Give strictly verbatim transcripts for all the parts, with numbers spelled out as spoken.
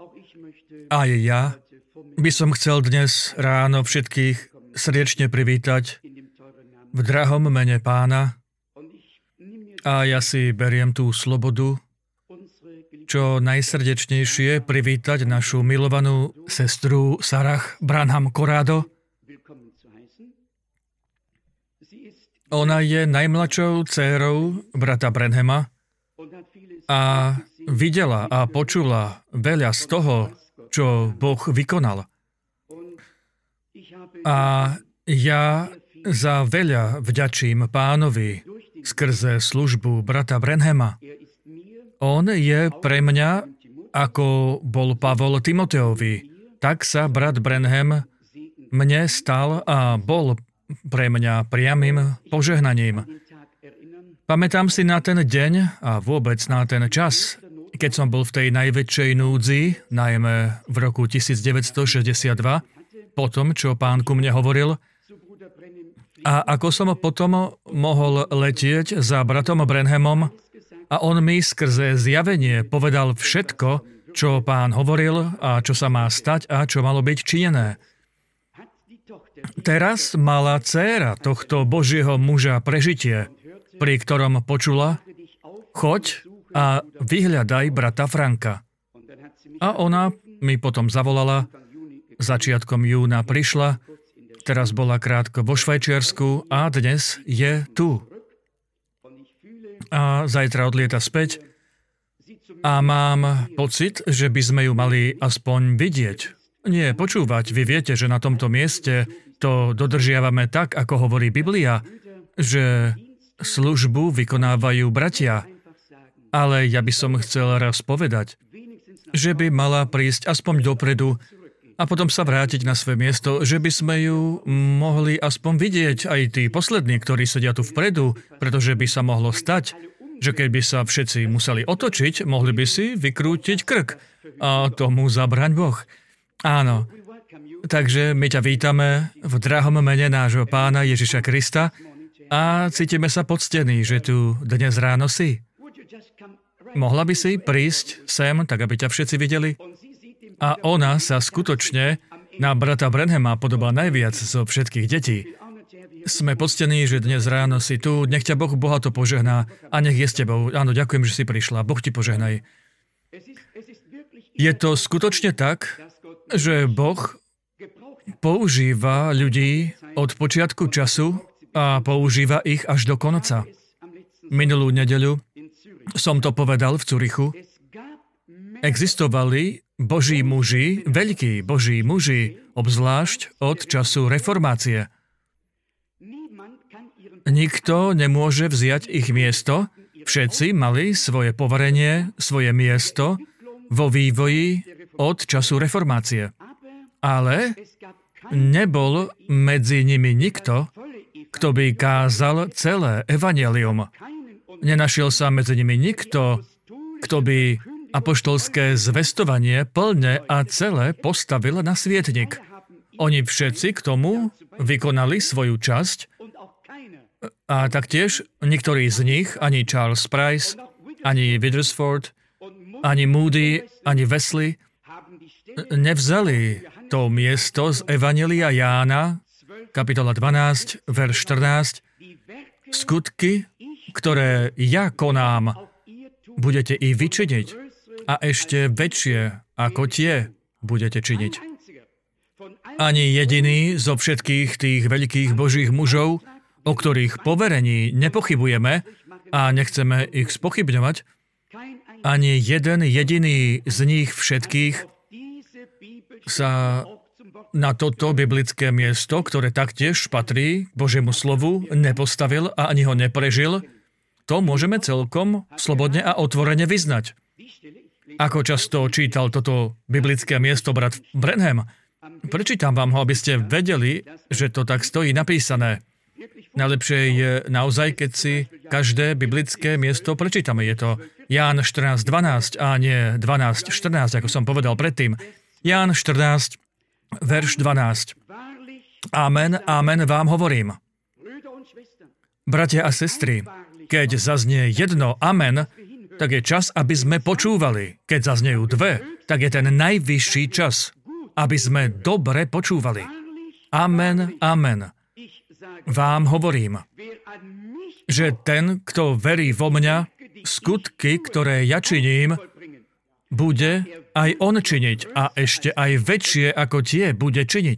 Aj ja by som chcel dnes ráno všetkých srdečne privítať v drahom mene Pána a ja si beriem tú slobodu čo najsrdečnejšie privítať našu milovanú sestru Sarah Branham Corrado. Ona je najmladšou dcérou brata Branhama a videla a počula veľa z toho, čo Boh vykonal. A ja za veľa vďačím Pánovi skrze službu brata Branhama. On je pre mňa, ako bol Pavol Timoteovi, tak sa brat Branham mne stal a bol pre mňa priamym požehnaním. Pamätám si na ten deň a vôbec na ten čas, keď som bol v tej najväčšej núdzi, najmä v roku devätnásťstošesťdesiatdva, po tom, čo Pán ku mne hovoril, a ako som potom mohol letieť za bratom Branhamom a on mi skrze zjavenie povedal všetko, čo Pán hovoril a čo sa má stať a čo malo byť činené. Teraz mala dcéra tohto Božieho muža prežitie, pri ktorom počula: choď a vyhľadaj brata Franka. A ona mi potom zavolala, začiatkom júna prišla, teraz bola krátko vo Švajčiarsku a dnes je tu. A zajtra odlieta späť a mám pocit, že by sme ju mali aspoň vidieť. Nie, počúvať. Vy viete, že na tomto mieste to dodržiavame tak, ako hovorí Biblia, že službu vykonávajú bratia. Ale ja by som chcel raz povedať, že by mala prísť aspoň dopredu a potom sa vrátiť na svoje miesto, že by sme ju mohli aspoň vidieť aj tí poslední, ktorí sedia tu vpredu, pretože by sa mohlo stať, že keby sa všetci museli otočiť, mohli by si vykrútiť krk. A tomu zabraň Boh. Áno. Takže my ťa vítame v drahom mene nášho Pána Ježiša Krista a cítime sa poctení, že tu dnes ráno si. Mohla by si prísť sem, tak aby ťa všetci videli? A ona sa skutočne na brata Branhama podobá najviac zo všetkých detí. Sme poctení, že dnes ráno si tu, nech ťa Boh bohato požehná a nech je s tebou. Áno, ďakujem, že si prišla. Boh ti požehnaj. Je to skutočne tak, že Boh používa ľudí od počiatku času a používa ich až do konca. Minulú nedeľu som to povedal v Curychu. Existovali Boží muži, veľkí Boží muži, obzvlášť od času reformácie. Nikto nemôže vziať ich miesto, všetci mali svoje poverenie, svoje miesto vo vývoji od času reformácie. Ale nebol medzi nimi nikto, kto by kázal celé evanjelium. Nenašiel sa medzi nimi nikto, kto by apoštolské zvestovanie plne a celé postavil na svietnik. Oni všetci k tomu vykonali svoju časť a taktiež niektorí z nich, ani Charles Price, ani Withersford, ani Moody, ani Wesley, nevzali to miesto z Evanjelia Jána, kapitola dvanásť, verš štrnásť, skutky, ktoré ja konám, budete i vy činiť a ešte väčšie ako tie budete činiť. Ani jediný zo všetkých tých veľkých Božích mužov, o ktorých poverení nepochybujeme a nechceme ich spochybňovať, ani jeden jediný z nich všetkých sa na toto biblické miesto, ktoré taktiež patrí k Božiemu slovu, nepostavil a ani ho neprežil. To môžeme celkom slobodne a otvorene vyznať. Ako často čítal toto biblické miesto brat Branham? Prečítam vám ho, aby ste vedeli, že to tak stojí napísané. Najlepšie je naozaj, keď si každé biblické miesto prečítame. Je to Ján štrnásť dvanásť a nie dvanásť štrnásť, ako som povedal predtým. Ján štrnásť, verš dvanásť. Amen, amen vám hovorím. Bratia a sestry, keď zaznie jedno amen, tak je čas, aby sme počúvali. Keď zaznejú dve, tak je ten najvyšší čas, aby sme dobre počúvali. Amen, amen. Vám hovorím, že ten, kto verí vo mňa, skutky, ktoré ja činím, bude aj on činiť a ešte aj väčšie ako tie bude činiť.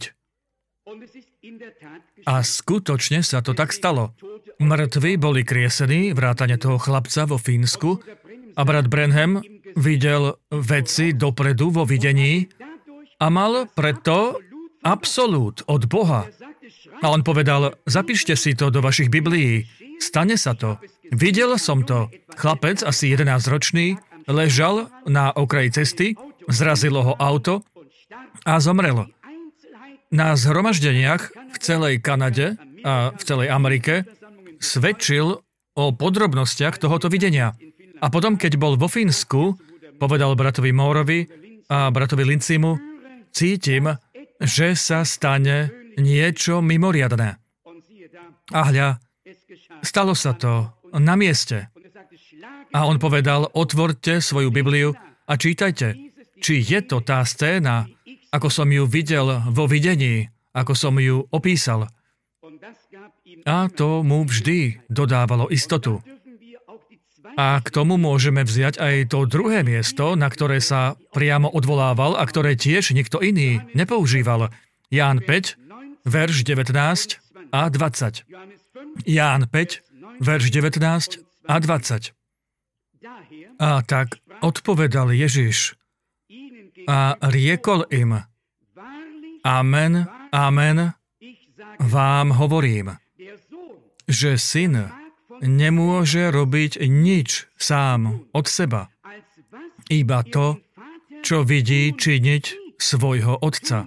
A skutočne sa to tak stalo. Mŕtvi boli kriesení, vrátane toho chlapca vo Fínsku, a brat Branham videl veci dopredu vo videní a mal preto absolút od Boha. A on povedal, zapíšte si to do vašich Biblií. Stane sa to. Videl som to. Chlapec, asi jedenásťročný, ležal na okraji cesty, zrazilo ho auto a zomrel. Na zhromaždeniach v celej Kanade a v celej Amerike svedčil o podrobnostiach tohoto videnia. A potom, keď bol vo Fínsku, povedal bratovi Mórovi a bratovi Lincimu, cítim, že sa stane niečo mimoriadne. A hľa, stalo sa to na mieste. A on povedal, otvorte svoju Bibliu a čítajte, či je to tá scéna, ako som ju videl vo videní, ako som ju opísal. A to mu vždy dodávalo istotu. A k tomu môžeme vziať aj to druhé miesto, na ktoré sa priamo odvolával a ktoré tiež nikto iný nepoužíval. Ján päť, verš devätnásť a dvadsať. Ján päť, verš devätnásť a dvadsať. A tak odpovedal Ježiš a riekol im, amen, amen, vám hovorím, že syn nemôže robiť nič sám od seba. Iba to, čo vidí činiť svojho otca.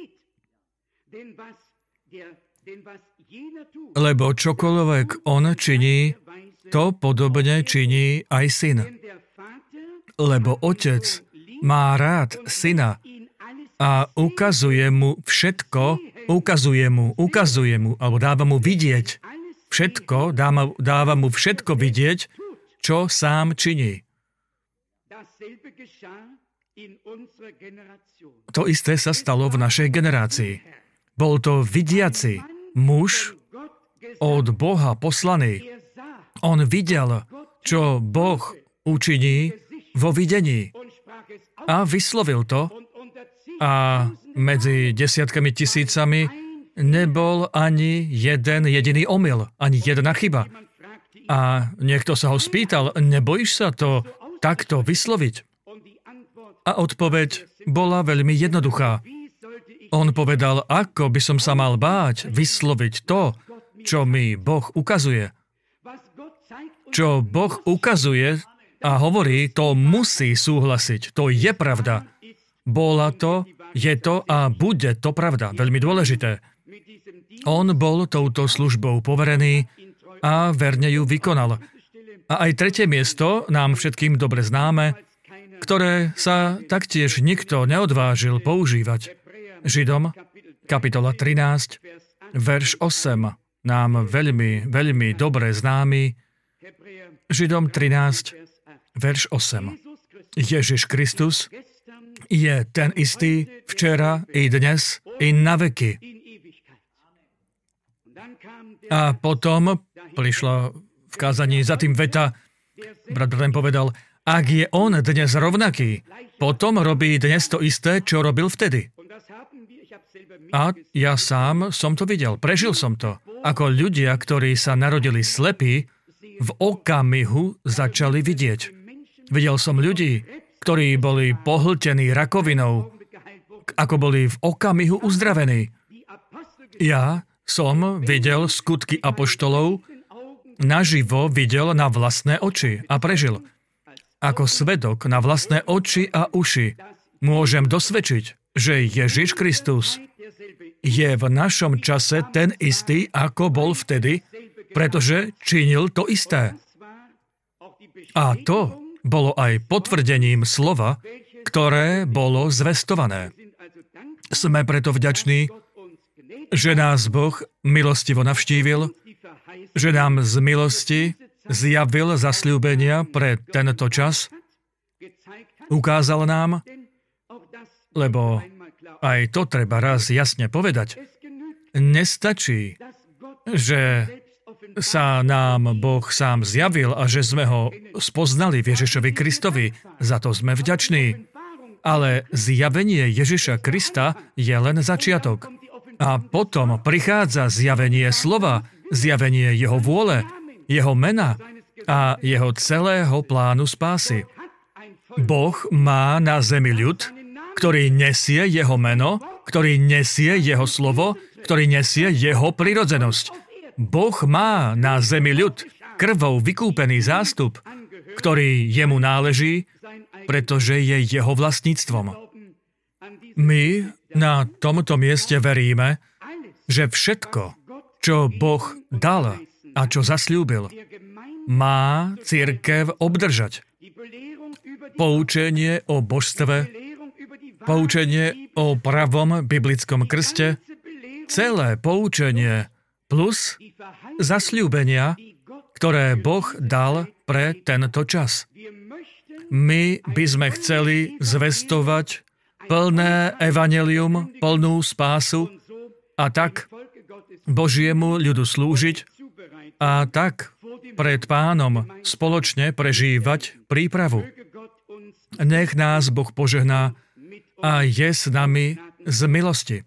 Lebo čokoľvek on činí, to podobne činí aj syn. Lebo otec má rád syna a ukazuje mu všetko, ukazuje mu, ukazuje mu, alebo dáva mu vidieť všetko, dáva, dáva mu všetko vidieť, čo sám činí. To isté sa stalo v našej generácii. Bol to vidiaci muž od Boha poslaný. On videl, čo Boh učiní vo videní a vyslovil to a medzi desiatkami tisícami nebol ani jeden jediný omyl, ani jedna chyba. A niekto sa ho spýtal, nebojíš sa to takto vysloviť? A odpoveď bola veľmi jednoduchá. On povedal, ako by som sa mal báť vysloviť to, čo mi Boh ukazuje. Čo Boh ukazuje a hovorí, to musí súhlasiť. To je pravda. Bola to, je to a bude to pravda. Veľmi dôležité. On bol touto službou poverený a verne ju vykonal. A aj tretie miesto, nám všetkým dobre známe, ktoré sa taktiež nikto neodvážil používať. Židom, kapitola trinásť, verš osem, nám veľmi, veľmi dobre známy. Židom trinásť, verš osem. Ježiš Kristus je ten istý včera i dnes i na veky. A potom prišla v kázaní za tým veta, brat Branham povedal, ak je on dnes rovnaký, potom robí dnes to isté, čo robil vtedy. A ja sám som to videl, prežil som to. Ako ľudia, ktorí sa narodili slepí, v okamihu začali vidieť. Videl som ľudí, ktorí boli pohltení rakovinou, ako boli v okamihu uzdravení. Ja som videl skutky apoštolov, naživo videl na vlastné oči a prežil. Ako svedok na vlastné oči a uši môžem dosvedčiť, že Ježiš Kristus je v našom čase ten istý, ako bol vtedy, pretože činil to isté. A to bolo aj potvrdením slova, ktoré bolo zvestované. Sme preto vďační, že nás Boh milostivo navštívil, že nám z milosti zjavil zasľúbenia pre tento čas, ukázal nám, lebo aj to treba raz jasne povedať. Nestačí, že sa nám Boh sám zjavil a že sme ho spoznali v Ježišovi Kristovi. Za to sme vďační. Ale zjavenie Ježiša Krista je len začiatok. A potom prichádza zjavenie slova, zjavenie jeho vôle, jeho mena a jeho celého plánu spásy. Boh má na zemi ľud, ktorý nesie jeho meno, ktorý nesie jeho slovo, ktorý nesie jeho prirodzenosť. Boh má na zemi ľud, krvou vykúpený zástup, ktorý jemu náleží, pretože je jeho vlastníctvom. My na tomto mieste veríme, že všetko, čo Boh dal a čo zasľúbil, má cirkev obdržať. Poučenie o božstve, poučenie o pravom biblickom krste, celé poučenie plus zasľúbenia, ktoré Boh dal pre tento čas. My by sme chceli zvestovať plné evanjelium, plnú spásu a tak Božiemu ľudu slúžiť a tak pred Pánom spoločne prežívať prípravu. Nech nás Boh požehná a je s nami z milosti.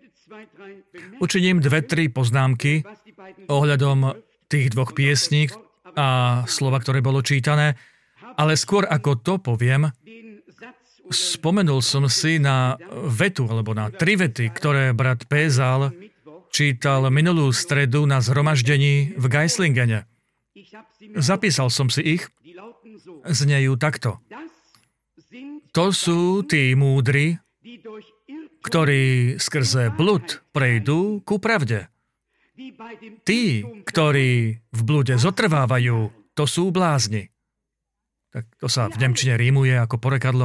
Učiním dve, tri poznámky ohľadom tých dvoch piesní a slova, ktoré bolo čítané, ale skôr ako to poviem, spomenul som si na vetu, alebo na tri vety, ktoré brat Pézal čítal minulú stredu na zhromaždení v Geislingene. Zapísal som si ich, znejú takto. To sú tí múdri, ktorí skrze blud prejdú ku pravde. Tí, ktorí v blude zotrvávajú, to sú blázni. Tak to sa v nemčine rímuje ako porekadlo.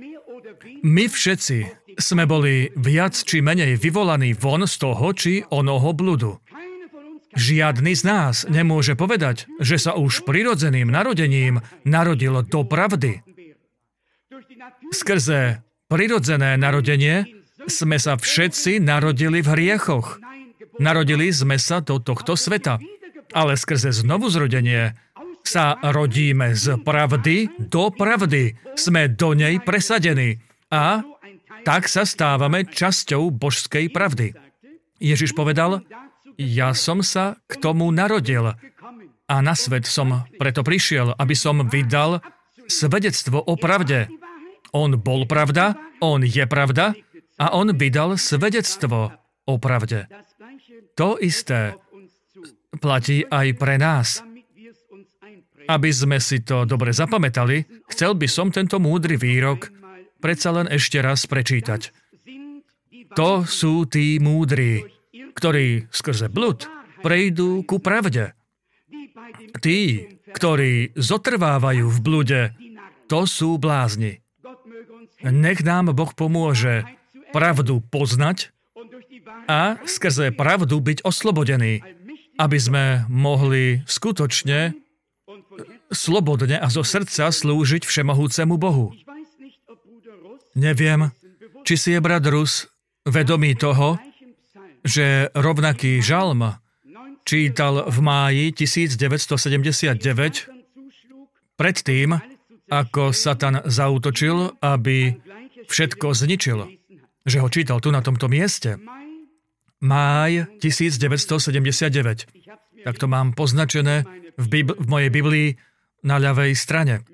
My všetci sme boli viac či menej vyvolaní von z toho či onoho bludu. Žiadny z nás nemôže povedať, že sa už prirodzeným narodením narodil do pravdy. Skrze prirodzené narodenie sme sa všetci narodili v hriechoch. Narodili sme sa do tohto sveta. Ale skrze znovuzrodenie sa rodíme z pravdy do pravdy. Sme do nej presadení. A tak sa stávame časťou božskej pravdy. Ježiš povedal, ja som sa k tomu narodil a na svet som preto prišiel, aby som vydal svedectvo o pravde. On bol pravda, on je pravda a on vydal svedectvo o pravde. To isté platí aj pre nás. Aby sme si to dobre zapamätali, chcel by som tento múdry výrok predsa len ešte raz prečítať. To sú tí múdri, ktorí skrze blud prejdú ku pravde. Tí, ktorí zotrvávajú v blude, to sú blázni. Nech nám Boh pomôže pravdu poznať a skrze pravdu byť oslobodení, aby sme mohli skutočne slobodne a zo srdca slúžiť všemohúcemu Bohu. Neviem, či si je brat Rus vedomý toho, že rovnaký žalm čítal v máji devätnásťstosedemdesiatdeväť predtým, ako Satan zaútočil, aby všetko zničil. Že ho čítal tu na tomto mieste. Máj devätnásťstosedemdesiatdeväť. Tak to mám poznačené v, Bibl- v mojej Biblii na ľavej strane.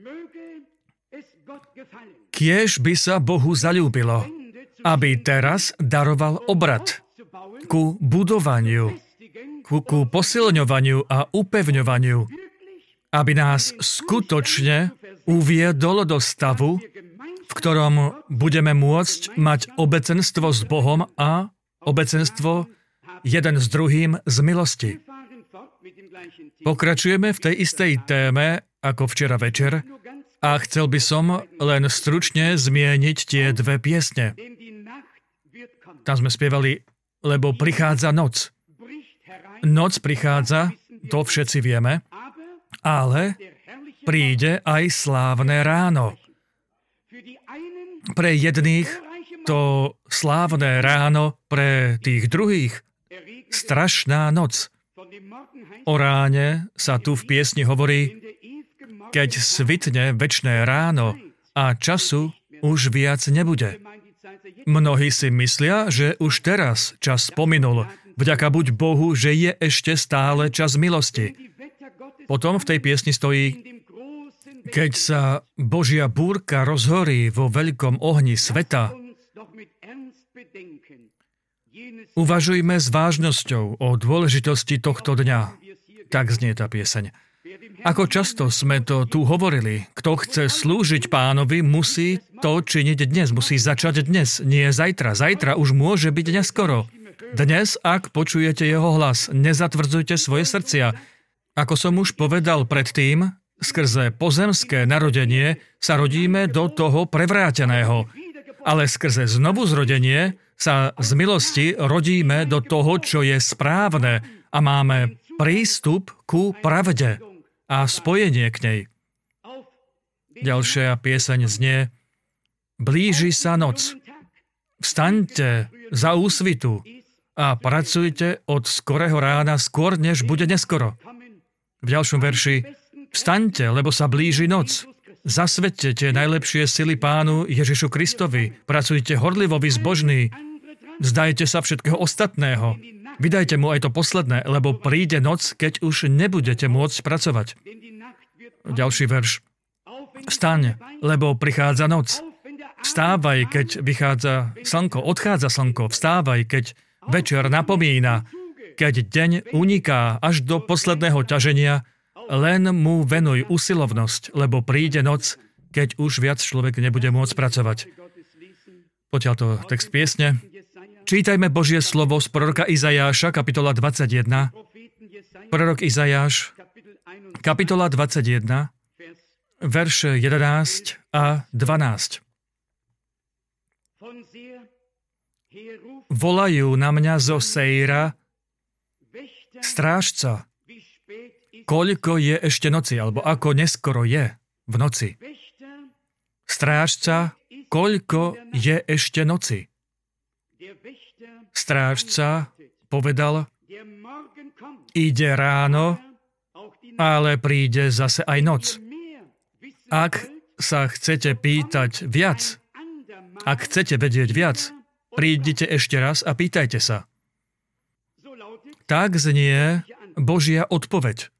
Kiež by sa Bohu zaľúbilo, aby teraz daroval obrad ku budovaniu, ku, ku posilňovaniu a upevňovaniu, aby nás skutočne uviedol do stavu, v ktorom budeme môcť mať obecenstvo s Bohom a obecenstvo jeden s druhým z milosti. Pokračujeme v tej istej téme ako včera večer a chcel by som len stručne zmieniť tie dve piesne. Tam sme spievali, lebo prichádza noc. Noc prichádza, to všetci vieme, ale príde aj slávne ráno. Pre jedných to slávne ráno pre tých druhých, strašná noc. O ráne sa tu v piesni hovorí, keď svitne večné ráno a času už viac nebude. Mnohí si myslia, že už teraz čas pominul. Vďaka buď Bohu, že je ešte stále čas milosti. Potom v tej piesni stojí, keď sa Božia búrka rozhorí vo veľkom ohni sveta, uvažujme s vážnosťou o dôležitosti tohto dňa. Tak znie tá pieseň. Ako často sme to tu hovorili, kto chce slúžiť Pánovi, musí to činiť dnes, musí začať dnes, nie zajtra. Zajtra už môže byť neskoro. Dnes, ak počujete jeho hlas, nezatvrdzujte svoje srdcia. Ako som už povedal predtým, skrze pozemské narodenie sa rodíme do toho prevráteného, ale skrze znovuzrodenie sa z milosti rodíme do toho, čo je správne a máme prístup ku pravde a spojenie k nej. Ďalšia pieseň znie: Blíži sa noc. Vstaňte za úsvitu a pracujte od skorého rána skôr, než bude neskoro. V ďalšom verši: Vstaňte, lebo sa blíži noc. Zasvedte tie najlepšie sily Pánu Ježišu Kristovi. Pracujte horlivo, vy zbožní. Vzdajte sa všetkého ostatného. Vydajte mu aj to posledné, lebo príde noc, keď už nebudete môcť pracovať. Ďalší verš. Vstaň, lebo prichádza noc. Vstávaj, keď vychádza slnko, odchádza slnko. Vstávaj, keď večer napomína, keď deň uniká až do posledného ťaženia, len mu venuj usilovnosť, lebo príde noc, keď už viac človek nebude môcť pracovať. Potiaľ to text piesne. Čítajme Božie slovo z proroka Izajáša, kapitola dvadsaťjeden. Prorok Izajáš, kapitola dvadsaťjeden, verše jedenásť a dvanásť. Volajú na mňa zo Sejra, strážca, koľko je ešte noci, alebo ako neskoro je v noci. Strážca, koľko je ešte noci. Strážca povedal, ide ráno, ale príde zase aj noc. Ak sa chcete pýtať viac, ak chcete vedieť viac, prídite ešte raz a pýtajte sa. Tak znie Božia odpoveď.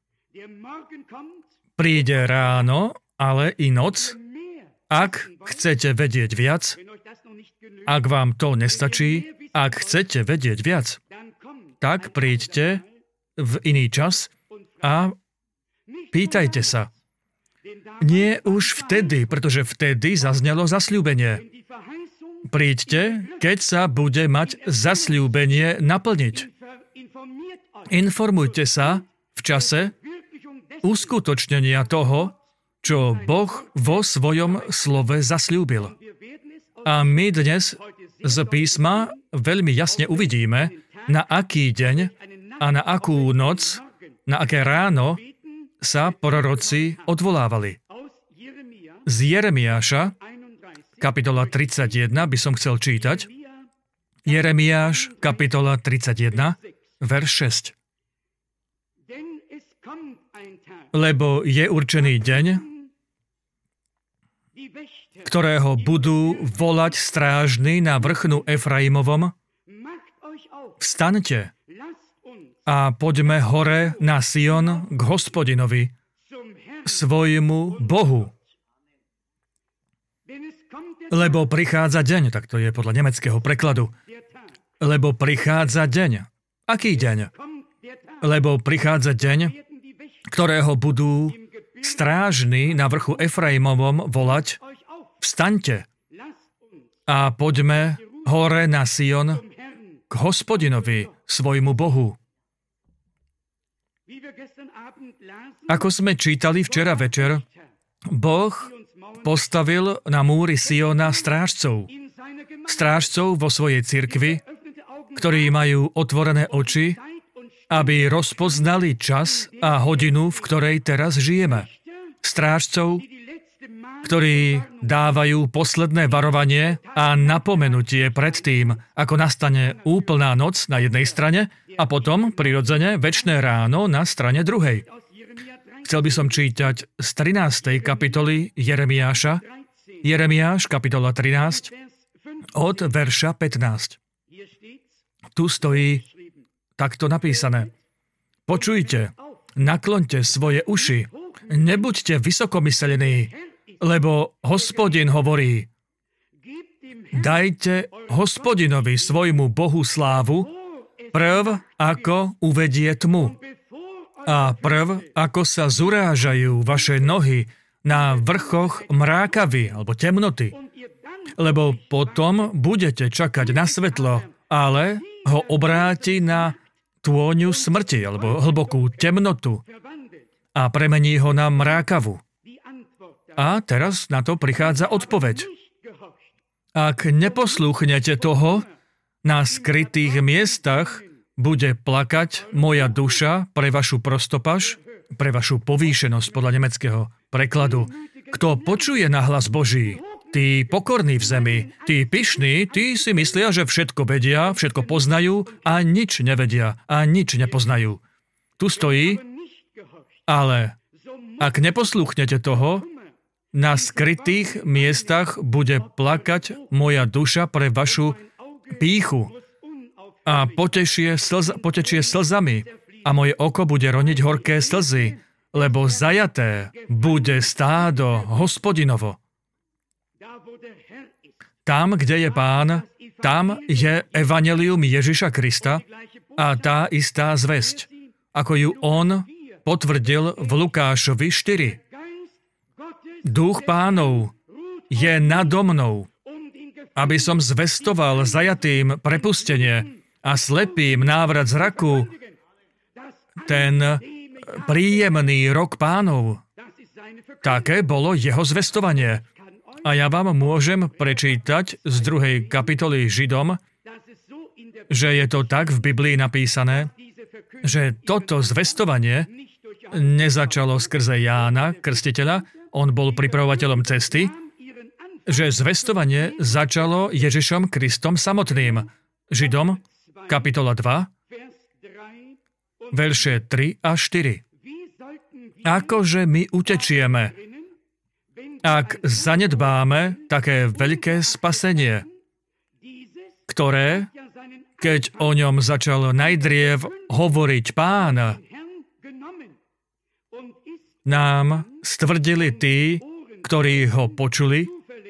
Príde ráno, ale i noc. Ak chcete vedieť viac, ak vám to nestačí, ak chcete vedieť viac, tak príďte v iný čas a pýtajte sa. Nie už vtedy, pretože vtedy zaznelo zasľúbenie. Príďte, keď sa bude mať zasľúbenie naplniť. Informujte sa v čase uskutočnenia toho, čo Boh vo svojom slove zasľúbil. A my dnes z písma veľmi jasne uvidíme, na aký deň a na akú noc, na aké ráno sa proroci odvolávali. Z Jeremiáša, kapitola tridsaťjeden, by som chcel čítať. Jeremiáš, kapitola tridsaťjeden, verš šesť. Lebo je určený deň, ktorého budú volať strážni na vrchnu Efraimovom. Vstaňte a poďme hore na Sion k Hospodinovi, svojmu Bohu. Lebo prichádza deň, tak to je podľa nemeckého prekladu. Lebo prichádza deň. Aký deň? Lebo prichádza deň, ktorého budú strážni na vrchu Efraimovom volať: Vstaňte a poďme hore na Sion k Hospodinovi, svojmu Bohu. Ako sme čítali včera večer, Boh postavil na múry Siona strážcov. Strážcov vo svojej cirkvi, ktorí majú otvorené oči, aby rozpoznali čas a hodinu, v ktorej teraz žijeme. Strážcov, ktorí dávajú posledné varovanie a napomenutie pred tým, ako nastane úplná noc na jednej strane a potom, prirodzene, večné ráno na strane druhej. Chcel by som čítať z trinástej kapitoly Jeremiáša, Jeremiáš, kapitola trinásť, od verša pätnásť. Tu stojí takto napísané. Počujte, nakloňte svoje uši, nebuďte vysokomyselení, lebo Hospodin hovorí, dajte Hospodinovi svojmu Bohu slávu, prv ako uvedie tmu. A prv ako sa zurážajú vaše nohy na vrchoch mrákavy alebo temnoty, lebo potom budete čakať na svetlo, ale ho obráti na tôňu smrti alebo hlbokú temnotu a premení ho na mrákavu. A teraz na to prichádza odpoveď. Ak neposlúchnete toho, na skrytých miestach bude plakať moja duša pre vašu prostopaš, pre vašu povýšenosť podľa nemeckého prekladu. Kto počuje na hlas Boží, tí pokorní v zemi, tí pyšní, tí si myslia, že všetko vedia, všetko poznajú a nič nevedia a nič nepoznajú. Tu stojí, ale ak neposlúchnete toho, na skrytých miestach bude plakať moja duša pre vašu pýchu a potečie, slz, potečie slzami a moje oko bude roniť horké slzy, lebo zajaté bude stádo Hospodinovo. Tam, kde je Pán, tam je evanjelium Ježiša Krista a tá istá zvesť, ako ju on potvrdil v Lukášovi štyri. Duch Pánov je nado mnou, aby som zvestoval zajatým prepustenie a slepým návrat zraku, ten príjemný rok Pánov. Také bolo jeho zvestovanie. A ja vám môžem prečítať z druhej kapitoly Židom, že je to tak v Biblii napísané, že toto zvestovanie nezačalo skrze Jána, krstiteľa, on bol pripravovateľom cesty, že zvestovanie začalo Ježišom Kristom samotným. Židom, kapitola dva, verše tri a štyri. Akože my utečieme, ak zanedbáme také veľké spasenie, ktoré, keď o ňom začal najdriev hovoriť Pán, nám stvrdili tí, ktorí ho počuli,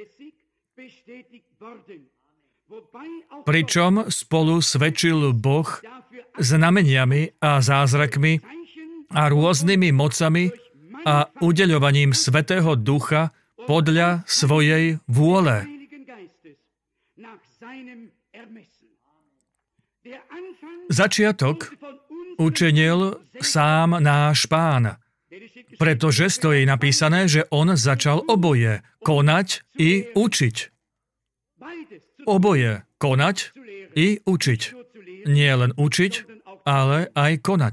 pričom spolu svedčil Boh znameniami a zázrakmi a rôznymi mocami a udeľovaním Svätého Ducha podľa svojej vôle. Začiatok učinil sám náš Pán, pretože stojí napísané, že on začal oboje, konať i učiť. Oboje, konať i učiť. Nie len učiť, ale aj konať.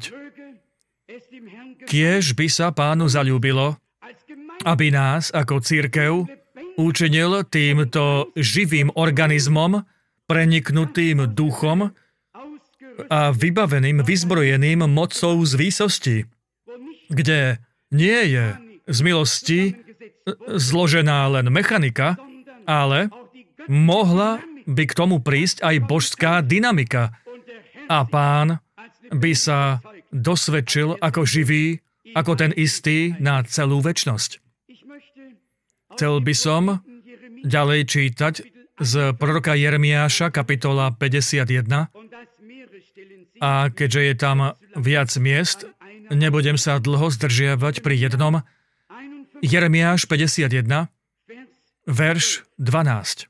Kiež by sa Pánu zaľúbilo, aby nás ako cirkev učinil týmto živým organizmom, preniknutým duchom a vybaveným, vyzbrojeným mocou z výsosti, kde nie je z milosti zložená len mechanika, ale mohla by k tomu prísť aj božská dynamika a Pán by sa dosvedčil ako živý, ako ten istý na celú večnosť. Chcel by som ďalej čítať z proroka Jeremiáša, kapitola päťdesiatjeden. A keďže je tam viac miest, nebudem sa dlho zdržiavať pri jednom. Jeremiáš päťdesiatjeden, verš dvanásť.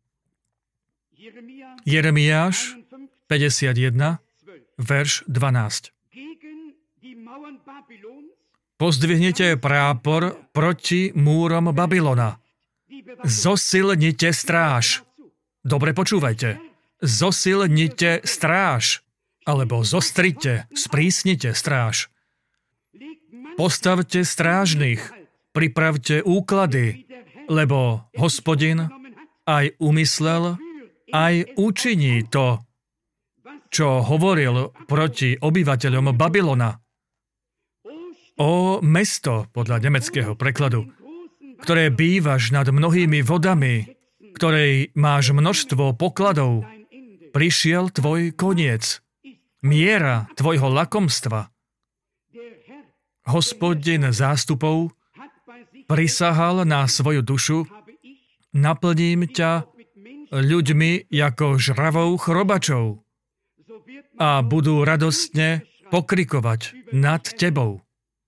Jeremiáš päťdesiatjeden, verš dvanásť. Pozdvihnite prápor proti múrom Babylona. Zosilnite stráž. Dobre počúvajte. Zosilnite stráž. Alebo zostrite, sprísnite stráž. Postavte strážnych. Pripravte úklady. lebo Hospodin aj umyslel, aj učiní to, čo hovoril proti obyvateľom Babylona. O mesto, podľa nemeckého prekladu, ktoré bývaš nad mnohými vodami, ktorej máš množstvo pokladov, prišiel tvoj koniec, miera tvojho lakomstva. Hospodin zástupov prisahal na svoju dušu, naplním ťa ľuďmi ako žravou chrobačou a budú radostne pokrikovať nad tebou.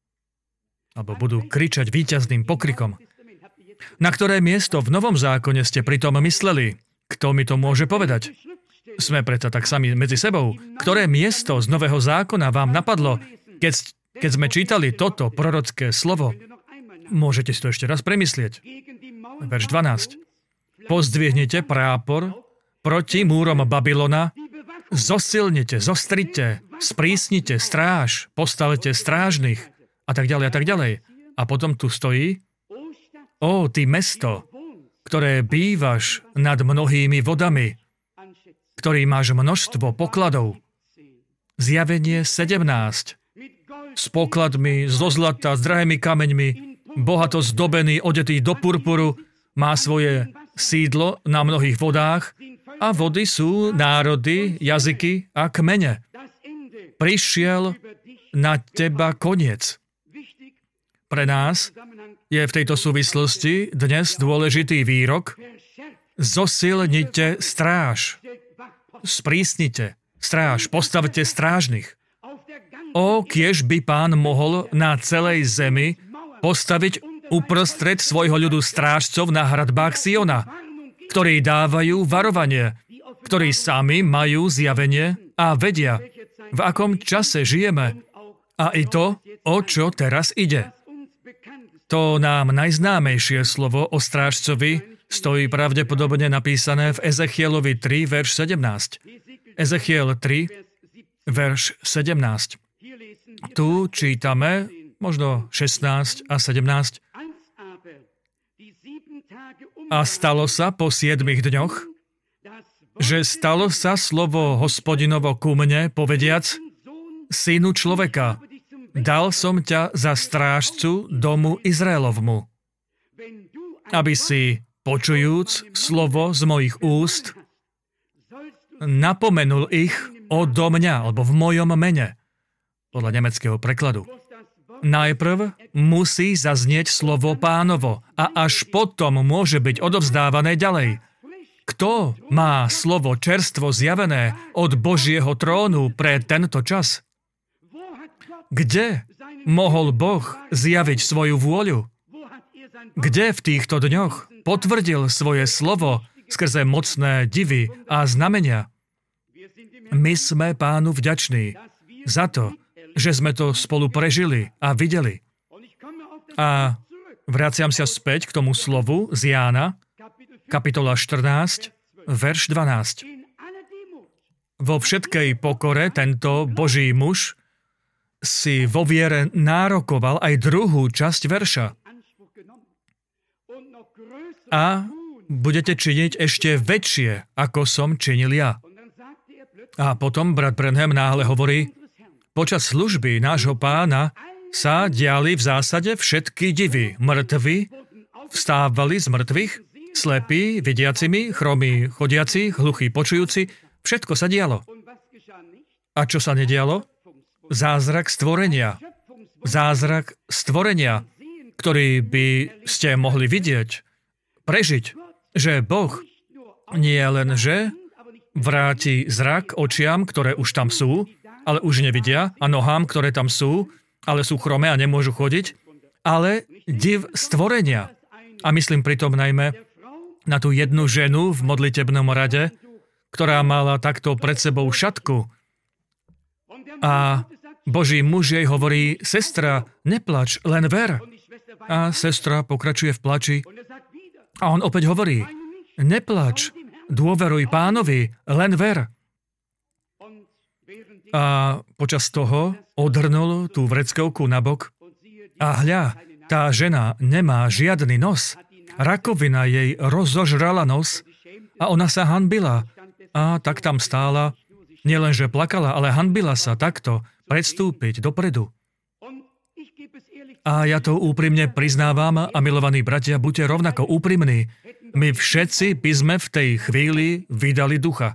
Alebo budú kričať víťazným pokrikom. Na ktoré miesto v Novom zákone ste pritom mysleli? Kto mi to môže povedať? Sme predsa tak sami medzi sebou. Ktoré miesto z Nového zákona vám napadlo, keď, keď sme čítali toto prorocké slovo? Môžete si to ešte raz premyslieť. Verš dvanásť. Pozdvihnite prápor proti múrom Babylona, zosilnite, zostrite, sprísnite stráž, postavte strážnych a tak ďalej a tak ďalej. A potom tu stojí: Ó, ty mesto, ktoré bývaš nad mnohými vodami, ktorý máš množstvo pokladov. Zjavenie sedemnásť. S pokladmi, zo zlata, s drahými kameňmi, bohato zdobený, odetý do purpuru, má svoje sídlo na mnohých vodách a vody sú národy, jazyky a kmene. Prišiel na teba koniec. Pre nás je v tejto súvislosti dnes dôležitý výrok: zosilnite stráž, sprísnite stráž, postavte strážnych. O, kiež by Pán mohol na celej zemi postaviť uprostred svojho ľudu strážcov na hradbách Siona, ktorí dávajú varovanie, ktorí sami majú zjavenie a vedia, v akom čase žijeme a i to, o čo teraz ide. To nám najznámejšie slovo o strážcovi stojí pravdepodobne napísané v Ezechielovi tri, verš sedemnásť. Ezechiel tri, verš sedemnásť. Tu čítame možno šestnásť a sedemnásť. A stalo sa po siedmich dňoch, že stalo sa slovo Hospodinovo ku mne, povediac: Synu človeka, dal som ťa za strážcu domu Izraelovmu, aby si, počujúc slovo z mojich úst, napomenul ich odo mňa, alebo v mojom mene, podľa nemeckého prekladu. Najprv musí zaznieť slovo Pánovo a až potom môže byť odovzdávané ďalej. Kto má slovo čerstvo zjavené od Božieho trónu pre tento čas? Kde mohol Boh zjaviť svoju vôľu? Kde v týchto dňoch potvrdil svoje slovo skrze mocné divy a znamenia? My sme Pánu vďační za to, že sme to spolu prežili a videli. A vraciam sa späť k tomu slovu z Jána, kapitola štrnásť, verš dvanásť. Vo všetkej pokore tento Boží muž si vo viere nárokoval aj druhú časť verša. A budete činiť ešte väčšie, ako som činil ja. A potom brat Branham náhle hovorí: počas služby nášho Pána sa diali v zásade všetky divy. Mŕtvi vstávali z mŕtvych, slepí vidiacimi, chromí chodiaci, hluchí počujúci. Všetko sa dialo. A čo sa nedialo? Zázrak stvorenia. Zázrak stvorenia, ktorý by ste mohli vidieť, prežiť, že Boh nie len, že vráti zrak očiam, ktoré už tam sú, ale už nevidia, a nohám, ktoré tam sú, ale sú chromé a nemôžu chodiť, ale div stvorenia. A myslím pritom najmä na tú jednu ženu v modlitebnom rade, ktorá mala takto pred sebou šatku. A Boží muž jej hovorí: sestra, neplač, len ver. A sestra pokračuje v plači. A on opäť hovorí: neplač, dôveruj Pánovi, len ver. A počas toho odhrnul tú vreckovku nabok a hľa, tá žena nemá žiadny nos Rakovina jej rozožrala nos a ona sa hanbila. A tak tam stála, nielenže plakala, ale hanbila sa takto predstúpiť dopredu. A ja to úprimne priznávam, a milovaní bratia, buďte rovnako úprimní. My všetci by sme v tej chvíli vydali ducha.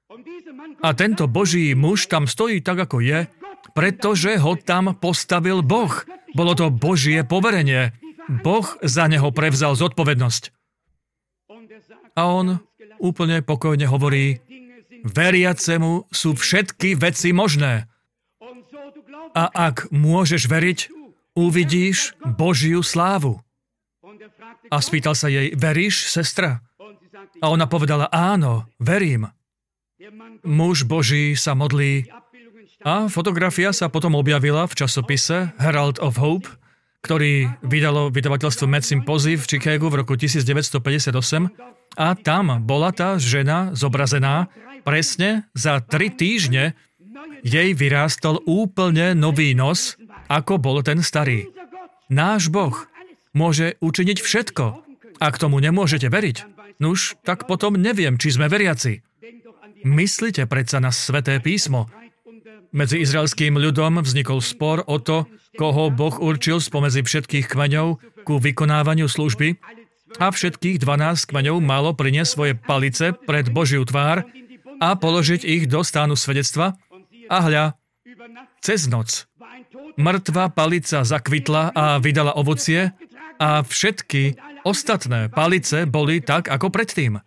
A tento Boží muž tam stojí tak, ako je, pretože ho tam postavil Boh. Bolo to Božie poverenie. Boh za neho prevzal zodpovednosť. A on úplne pokojne hovorí, veriacemu sú všetky veci možné. A ak môžeš veriť, uvidíš Božiu slávu. A spýtal sa jej, veríš, sestra? A ona povedala, áno, verím. Muž Boží sa modlí a fotografia sa potom objavila v časopise Herald of Hope, ktorý vydalo vydavateľstvo Med Symposium v Chicagu v roku devätnásťstopäťdesiatosem, a tam bola tá žena zobrazená. Presne za tri týždne jej vyrástol úplne nový nos, ako bol ten starý. Náš Boh môže učiniť všetko. Ak tomu nemôžete veriť, nuž, tak potom neviem, či sme veriaci. Myslite predsa na Sväté písmo. Medzi izraelským ľudom vznikol spor o to, koho Boh určil spomedzi všetkých kmeňov ku vykonávaniu služby, a všetkých dvanásť kmeňov malo priniesť svoje palice pred Božiu tvár a položiť ich do stánu svedectva. A hľa, cez noc mŕtva palica zakvitla a vydala ovocie a všetky ostatné palice boli tak, ako predtým.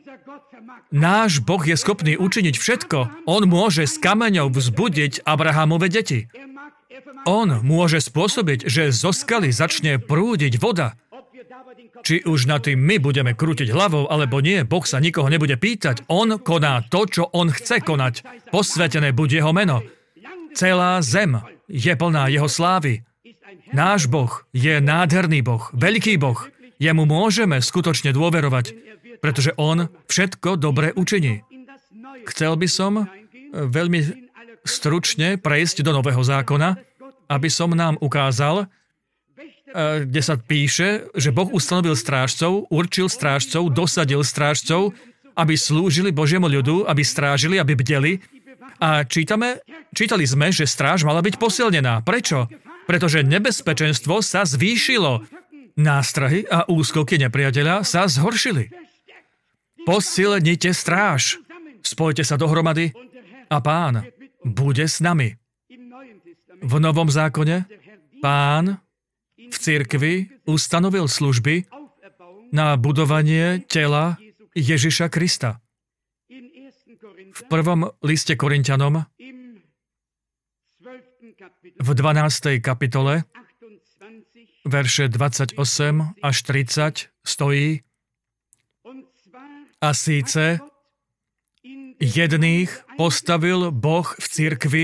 Náš Boh je schopný učiniť všetko. On môže z kameňov vzbudiť Abrahamove deti. On môže spôsobiť, že zo skaly začne prúdiť voda. Či už na tým my budeme krútiť hlavou, alebo nie, Boh sa nikoho nebude pýtať. On koná to, čo on chce konať. Posvetené buď jeho meno. Celá zem je plná jeho slávy. Náš Boh je nádherný Boh, veľký Boh. Jemu môžeme skutočne dôverovať, pretože on všetko dobre učiní. Chcel by som veľmi stručne prejsť do Nového zákona, aby som nám ukázal, kde sa píše, že Boh ustanovil strážcov, určil strážcov, dosadil strážcov, aby slúžili Božiemu ľudu, aby strážili, aby bdeli. A čítame, čítali sme, že stráž mala byť posilnená. Prečo? Pretože nebezpečenstvo sa zvýšilo. Nástrahy a úskoky nepriateľa sa zhoršili. Posilnite stráž. Spojte sa dohromady a Pán bude s nami. V Novom zákone Pán v cirkvi ustanovil služby na budovanie tela Ježiša Krista. V prvom liste Korinťanom v dvanástej kapitole verše dvadsaťosem až tridsať stojí: a síce jedných postavil Boh v cirkvi,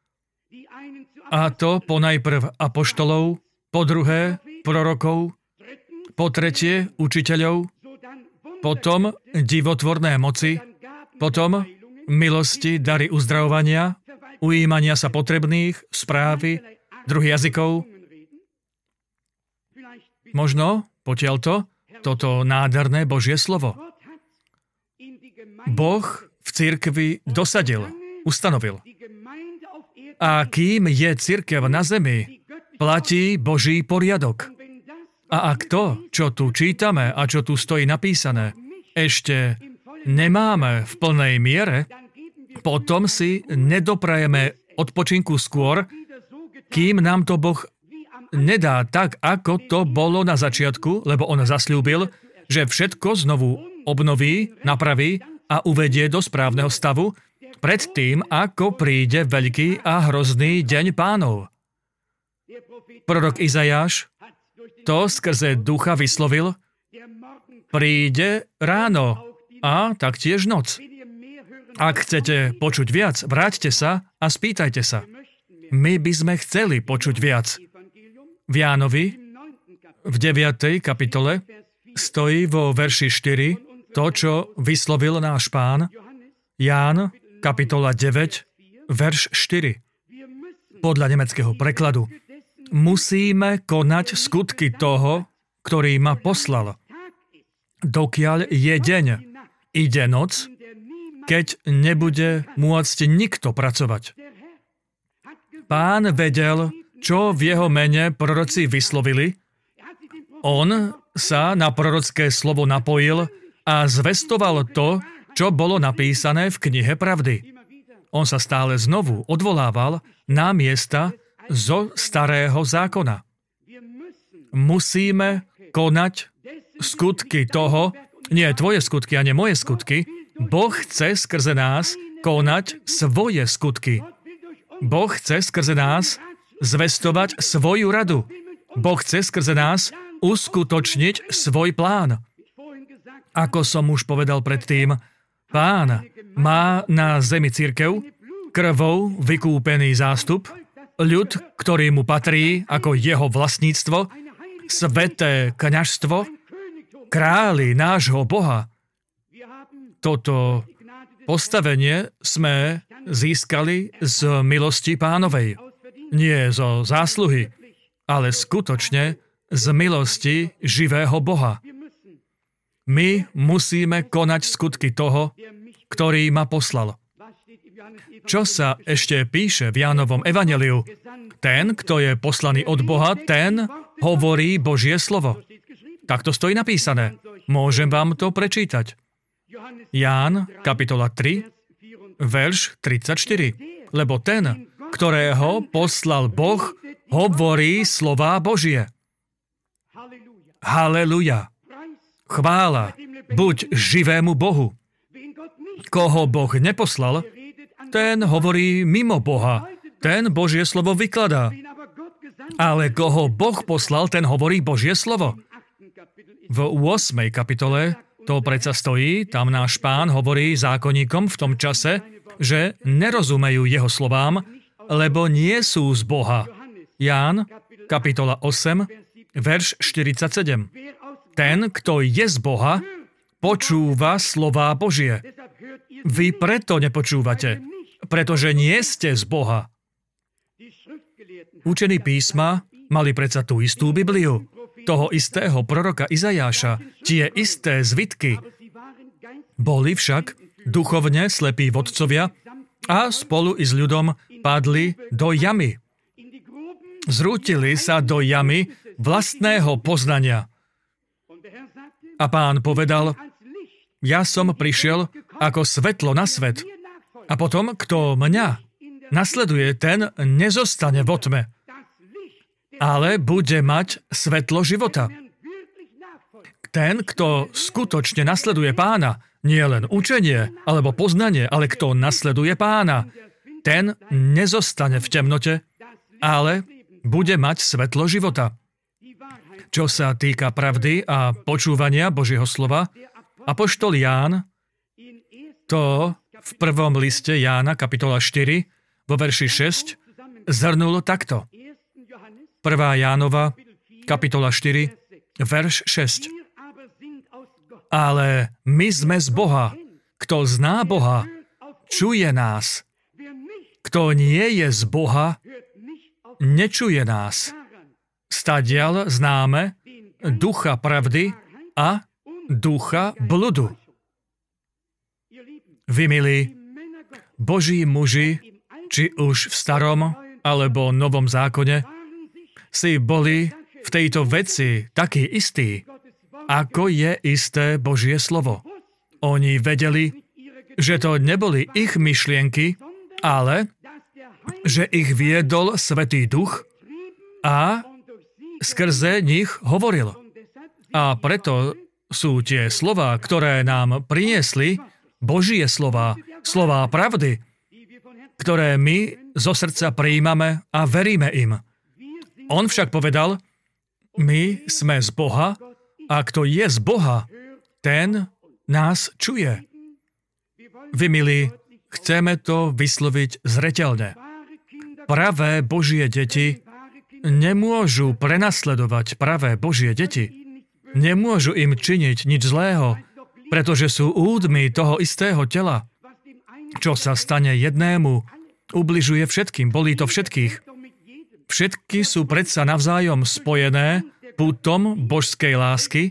a to ponajprv apoštolov, po druhé prorokov, po tretie učiteľov, potom divotvorné moci, potom milosti, dary uzdravovania, ujímania sa potrebných, správy, druhých jazykov. Možno potiaľto toto nádherné Božie slovo. Boh v cirkvi dosadil, ustanovil. A kým je cirkev na zemi, platí Boží poriadok. A ak to, čo tu čítame a čo tu stojí napísané, ešte nemáme v plnej miere, potom si nedoprajeme odpočinku skôr, kým nám to Boh nedá tak, ako to bolo na začiatku, lebo on zasľúbil, že všetko znovu obnoví, napraví a uvedie do správneho stavu predtým, ako príde veľký a hrozný deň Pánov. Prorok Izajáš to skrze ducha vyslovil: príde ráno a taktiež noc. Ak chcete počuť viac, vráťte sa a spýtajte sa. My by sme chceli počuť viac. V Jánovi v deviatej kapitole stojí vo verši štyri to, čo vyslovil náš Pán. Ján, kapitola deväť, verš štyri. Podľa nemeckého prekladu. Musíme konať skutky toho, ktorý ma poslal. dokiaľ je deň. Ide noc, keď nebude môcť nikto pracovať. Pán vedel, čo v jeho mene proroci vyslovili. On sa na prorocké slovo napojil a zvestoval to, čo bolo napísané v knihe Pravdy. On sa stále znovu odvolával na miesta zo starého zákona. Musíme konať skutky toho, nie tvoje skutky a nie moje skutky. Boh chce skrze nás konať svoje skutky. Boh chce skrze nás zvestovať svoju radu. Boh chce skrze nás uskutočniť svoj plán. Ako som už povedal predtým, Pán má na zemi cirkev, krvou vykúpený zástup, ľud, ktorý mu patrí ako jeho vlastníctvo, sveté kňazstvo, králi nášho Boha. Toto postavenie sme získali z milosti Pánovej. Nie zo zásluhy, ale skutočne z milosti živého Boha. My musíme konať skutky toho, ktorý ma poslal. Čo sa ešte píše v Jánovom evanjeliu? Ten, kto je poslaný od Boha, ten hovorí Božie slovo. Tak to stojí napísané. Môžem vám to prečítať. Ján, kapitola tri, verš tridsaťštyri. Lebo ten, ktorého poslal Boh, hovorí slová Božie. Haleluja. Chvála buď živému Bohu. Koho Boh neposlal, ten hovorí mimo Boha. Ten Božie slovo vykladá. Ale koho Boh poslal, ten hovorí Božie slovo. V ôsmej kapitole to predsa stojí, tam náš Pán hovorí zákonníkom v tom čase, že nerozumejú jeho slovám, lebo nie sú z Boha. Ján, kapitola osem, verš štyridsaťsedem. Ten, kto je z Boha, počúva slová Božie. Vy preto nepočúvate, pretože nie ste z Boha. Učení písma mali predsa tú istú Bibliu, toho istého proroka Izajáša, tie isté zvitky. Boli však duchovne slepí vodcovia a spolu i s ľudom padli do jamy. Zrútili sa do jamy vlastného poznania. A Pán povedal, ja som prišiel ako svetlo na svet. A potom, kto mňa nasleduje, ten nezostane vo tme, ale bude mať svetlo života. Ten, kto skutočne nasleduje Pána, nie len učenie alebo poznanie, ale kto nasleduje Pána, ten nezostane v temnote, ale bude mať svetlo života. Čo sa týka pravdy a počúvania Božieho slova, apoštol Ján to v prvom liste Jána, kapitola štyri, vo verši šesť, zhrnul takto. prvá Jánova, kapitola štyri, verš šesť. Ale my sme z Boha. Kto zná Boha, čuje nás. Kto nie je z Boha, nečuje nás. Stadiaľ známe ducha pravdy a ducha bludu. Vy, milí, Boží muži, či už v starom alebo novom zákone, si boli v tejto veci takí istí, ako je isté Božie slovo. Oni vedeli, že to neboli ich myšlienky, ale že ich viedol Svätý Duch a skrze nich hovoril. A preto sú tie slová, ktoré nám priniesli, Božie slová, slová pravdy, ktoré my zo srdca prijímame a veríme im. On však povedal, my sme z Boha a kto je z Boha, ten nás čuje. Vy, milí, chceme to vysloviť zreteľne. Pravé Božie deti nemôžu prenasledovať pravé Božie deti. Nemôžu im činiť nič zlého, pretože sú údmi toho istého tela. Čo sa stane jednému, ubližuje všetkým, bolí to všetkých. Všetky sú predsa navzájom spojené putom božskej lásky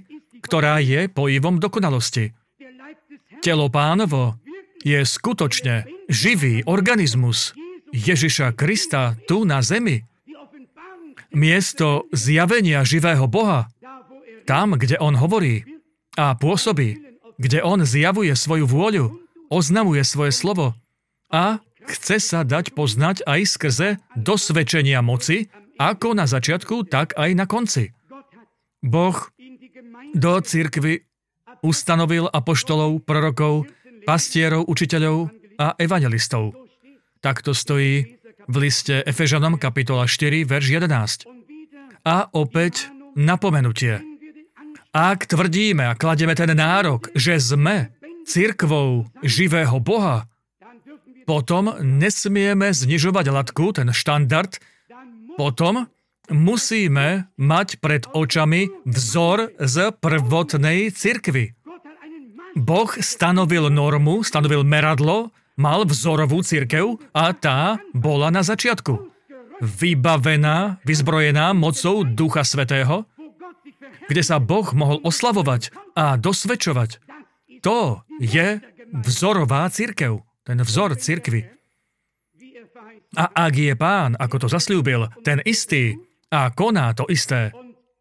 ktorá je pojivom dokonalosti. Telo Pánovo je skutočne živý organizmus Ježiša Krista tu na zemi. Miesto zjavenia živého Boha, tam, kde on hovorí a pôsobí, kde on zjavuje svoju vôľu, oznamuje svoje slovo a chce sa dať poznať aj skrze dosvedčenia moci, ako na začiatku, tak aj na konci. Boh do cirkvi ustanovil apoštolov, prorokov, pastierov, učiteľov a evangelistov. Takto stojí v liste Efežanom kapitola štyri, verš jedenásť. A opäť napomenutie. Ak tvrdíme a kladieme ten nárok, že sme cirkvou živého Boha, potom nesmieme znižovať latku, ten štandard, potom musíme mať pred očami vzor z prvotnej cirkvi. Boh stanovil normu, stanovil meradlo, mal vzorovú cirkev a tá bola na začiatku. Vybavená, vyzbrojená mocou Ducha Svätého, kde sa Boh mohol oslavovať a dosvedčovať. To je vzorová cirkev, ten vzor cirkvi. A ak je Pán, ako to zasľúbil, ten istý a koná to isté,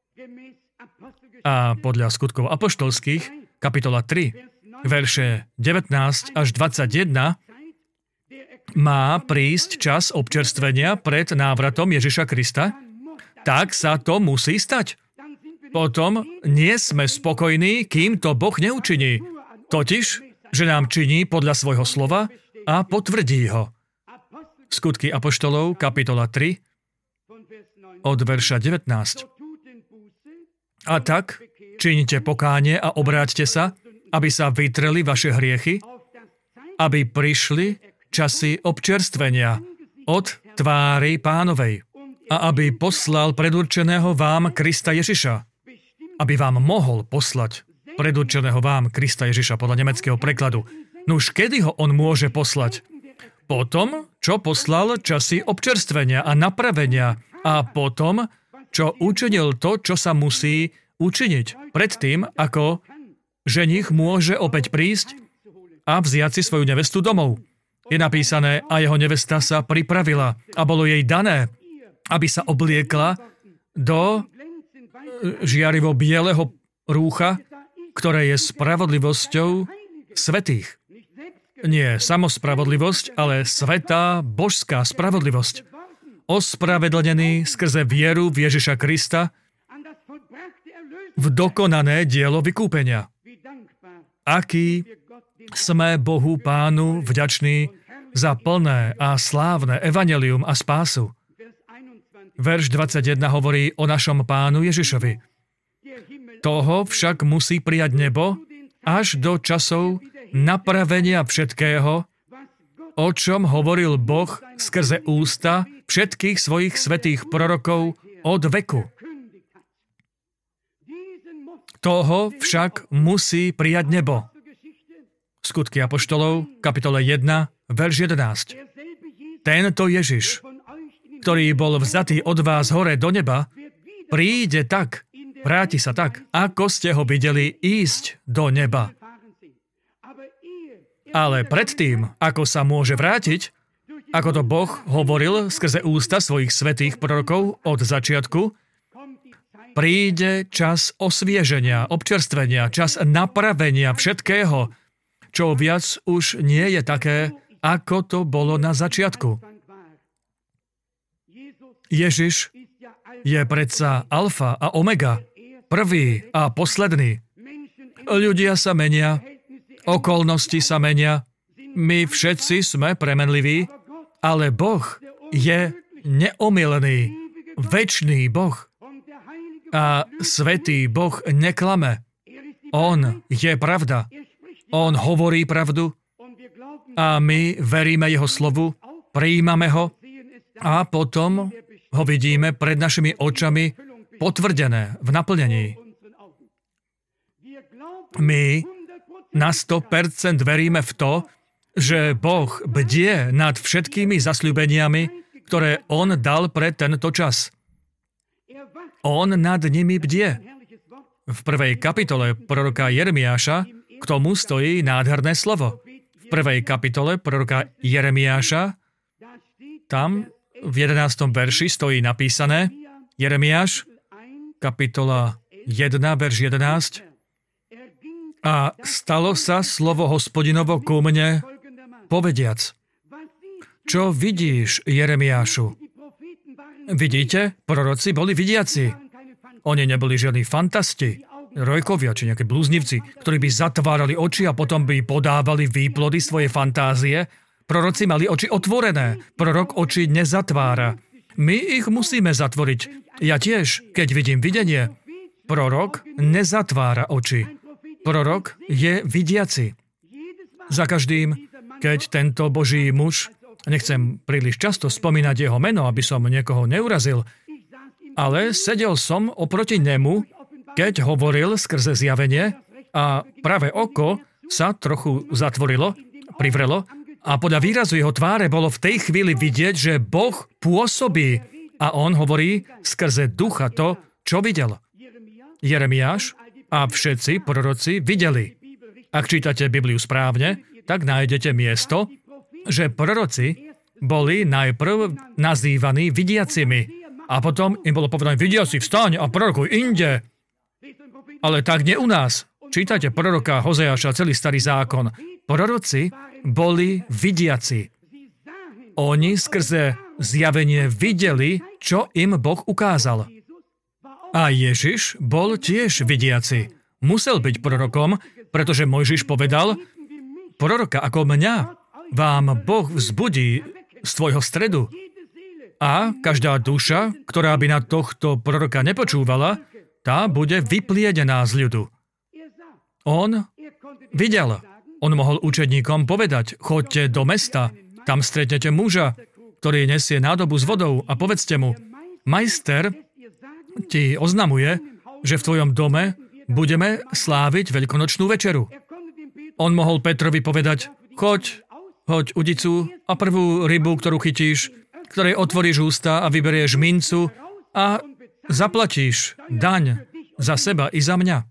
a podľa skutkov apoštolských, kapitola tri, verše devätnásť až dvadsaťjeden, má prísť čas občerstvenia pred návratom Ježiša Krista, tak sa to musí stať. Potom nie sme spokojní, kým to Boh neučiní. Totiž, že nám činí podľa svojho slova a potvrdí ho. Skutky apoštolov, kapitola tri, od verša devätnásť. A tak, činite pokánie a obráťte sa, aby sa vytreli vaše hriechy, aby prišli časy občerstvenia od tvári Pánovej a aby poslal predurčeného vám Krista Ježiša. Aby vám mohol poslať predurčeného vám Krista Ježiša podľa nemeckého prekladu. Nuž kedy ho on môže poslať? Potom, čo poslal časy občerstvenia a napravenia a potom, čo učinil to, čo sa musí učiniť predtým, ako ženích môže opäť prísť a vziať si svoju nevestu domov. Je napísané, a jeho nevesta sa pripravila a bolo jej dané, aby sa obliekla do žiarivo bieleho rúcha, ktoré je spravodlivosťou svätých. Nie samospravodlivosť, ale svätá božská spravodlivosť. Ospravedlnený skrze vieru v Ježiša Krista v dokonané dielo vykúpenia. Aký sme Bohu Pánu vďační za plné a slávne evanjelium a spásu. Verš dvadsaťjeden hovorí o našom Pánu Ježišovi. Toho však musí prijať nebo až do časov napravenia všetkého, o čom hovoril Boh skrze ústa všetkých svojich svätých prorokov od veku. Toho však musí prijať nebo. Skutky apoštolov, kapitola jeden, verš jedenásť. Tento Ježiš, ktorý bol vzatý od vás hore do neba, príde tak, vráti sa tak, ako ste ho videli ísť do neba. Ale predtým, ako sa môže vrátiť, ako to Boh hovoril skrze ústa svojich svätých prorokov od začiatku, príde čas osvieženia, občerstvenia, čas napravenia všetkého, čo viac už nie je také, ako to bolo na začiatku. Ježiš je predsa alfa a omega, prvý a posledný. Ľudia sa menia, okolnosti sa menia, my všetci sme premenliví, ale Boh je neomylný, večný Boh. A svätý Boh neklame. On je pravda. On hovorí pravdu a my veríme jeho slovu, prijímame ho a potom ho vidíme pred našimi očami potvrdené v naplnení. My na sto percent veríme v to, že Boh bdie nad všetkými zasľúbeniami, ktoré on dal pre tento čas. On nad nimi bdie. v prvej kapitole proroka Jeremiáša k tomu stojí nádherné slovo. V prvej kapitole proroka Jeremiáša, tam v jedenástom verši stojí napísané, Jeremiáš, kapitola jeden, verš jedenásť. A stalo sa slovo Hospodinovo ku mne, povediac, čo vidíš, Jeremiášu? Vidíte, proroci boli vidiaci. Oni neboli žiadni fantasti, rojkovia či nejaké blúznivci, ktorí by zatvárali oči a potom by podávali výplody svojej fantázie. Proroci mali oči otvorené. Prorok oči nezatvára. My ich musíme zatvoriť. Ja tiež, keď vidím videnie. Prorok nezatvára oči. Prorok je vidiaci. Za každým, keď tento Boží muž, nechcem príliš často spomínať jeho meno, aby som niekoho neurazil, ale sedel som oproti nemu, keď hovoril skrze zjavenie a práve oko sa trochu zatvorilo, privrelo a podľa výrazu jeho tváre bolo v tej chvíli vidieť, že Boh pôsobí a on hovorí skrze ducha to, čo videl. Jeremiáš a všetci proroci videli. Ak čítate Bibliu správne, tak nájdete miesto, že proroci boli najprv nazývaní vidiacimi a potom im bolo povedané, vidiaci, vstaň a prorokuj inde. Ale tak nie u nás. Čítajte proroka Hozeáša, celý starý zákon. Proroci boli vidiaci. Oni skrze zjavenie videli, čo im Boh ukázal. A Ježiš bol tiež vidiaci. Musel byť prorokom, pretože Mojžiš povedal, proroka ako mňa vám Boh vzbudí z tvojho stredu. A každá duša, ktorá by na tohto proroka nepočúvala, tá bude vypliedená z ľudu. On videl. On mohol učedníkom povedať, choďte do mesta, tam stretnete muža, ktorý nesie nádobu s vodou a povedzte mu, majster ti oznamuje, že v tvojom dome budeme sláviť veľkonočnú večeru. On mohol Petrovi povedať, choď, hoď udicu a prvú rybu, ktorú chytíš, ktorej otvoríš ústa a vyberieš mincu a zaplatíš daň za seba i za mňa.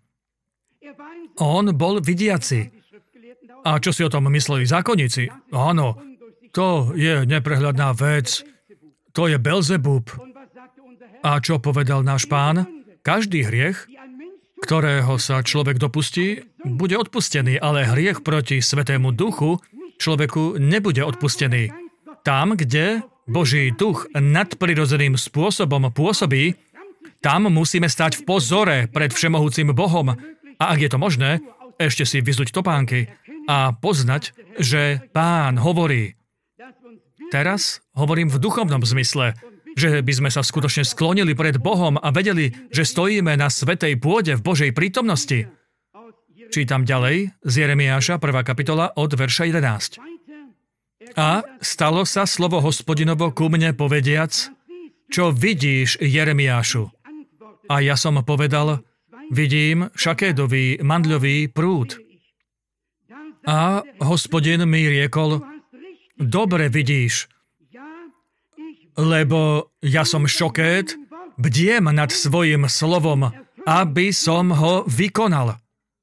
On bol vidiaci. A čo si o tom mysleli zákonníci? Áno, to je neprehľadná vec. To je Belzebub. A čo povedal náš Pán? Každý hriech, ktorého sa človek dopustí, bude odpustený, ale hriech proti Svätému Duchu človeku nebude odpustený. Tam, kde Boží duch nadprirodzeným spôsobom pôsobí, tam musíme stať v pozore pred všemohúcim Bohom. A ak je to možné, ešte si vyzuť topánky a poznať, že Pán hovorí. Teraz hovorím v duchovnom zmysle, že by sme sa skutočne sklonili pred Bohom a vedeli, že stojíme na svätej pôde v Božej prítomnosti. Čítam ďalej z Jeremiáša, prvá kapitola od verša jedenásť. A stalo sa slovo Hospodinovo ku mne povediac, čo vidíš, Jeremiášu? A ja som povedal, vidím šakédový mandľový prúd. A Hospodin mi riekol, dobre vidíš, lebo ja som šokét, bdiem nad svojim slovom, aby som ho vykonal.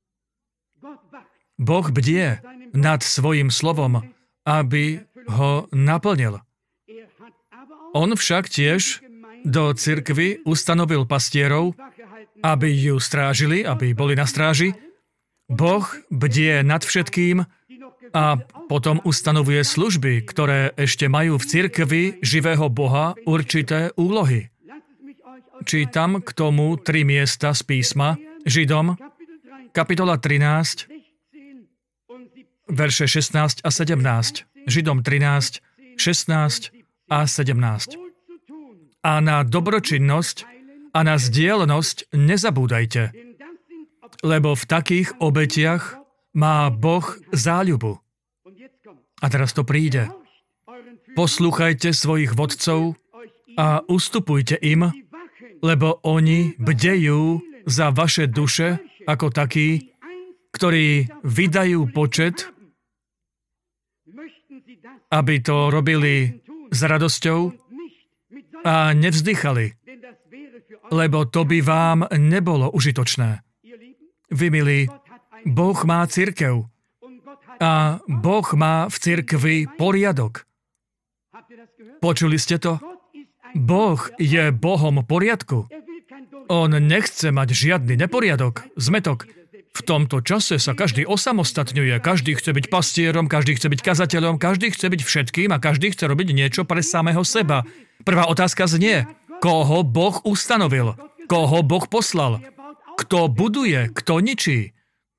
Boh bdie nad svojim slovom, aby ho naplnil. On však tiež do cirkvi ustanovil pastierov, aby ju strážili, aby boli na stráži. Boh bdie nad všetkým a potom ustanovuje služby, ktoré ešte majú v cirkvi živého Boha určité úlohy. Čítam k tomu tri miesta z písma. Židom, kapitola trinásť, verše šestnásť a sedemnásť. Židom trinásť, šestnásť a sedemnásť. A na dobročinnosť a na zdielnosť nezabúdajte, lebo v takých obetiach má Boh záľubu. A teraz to príde. Poslúchajte svojich vodcov a ustupujte im, lebo oni bdejú za vaše duše ako takí, ktorí vydajú počet, aby to robili s radosťou a nevzdychali, lebo to by vám nebolo užitočné. Vy, milí, Boh má cirkev a Boh má v cirkvi poriadok. Počuli ste to? Boh je Bohom poriadku. On nechce mať žiadny neporiadok, zmetok. V tomto čase sa každý osamostatňuje, každý chce byť pastierom, každý chce byť kazateľom, každý chce byť všetkým a každý chce robiť niečo pre samého seba. Prvá otázka znie, koho Boh ustanovil, koho Boh poslal, kto buduje, kto ničí,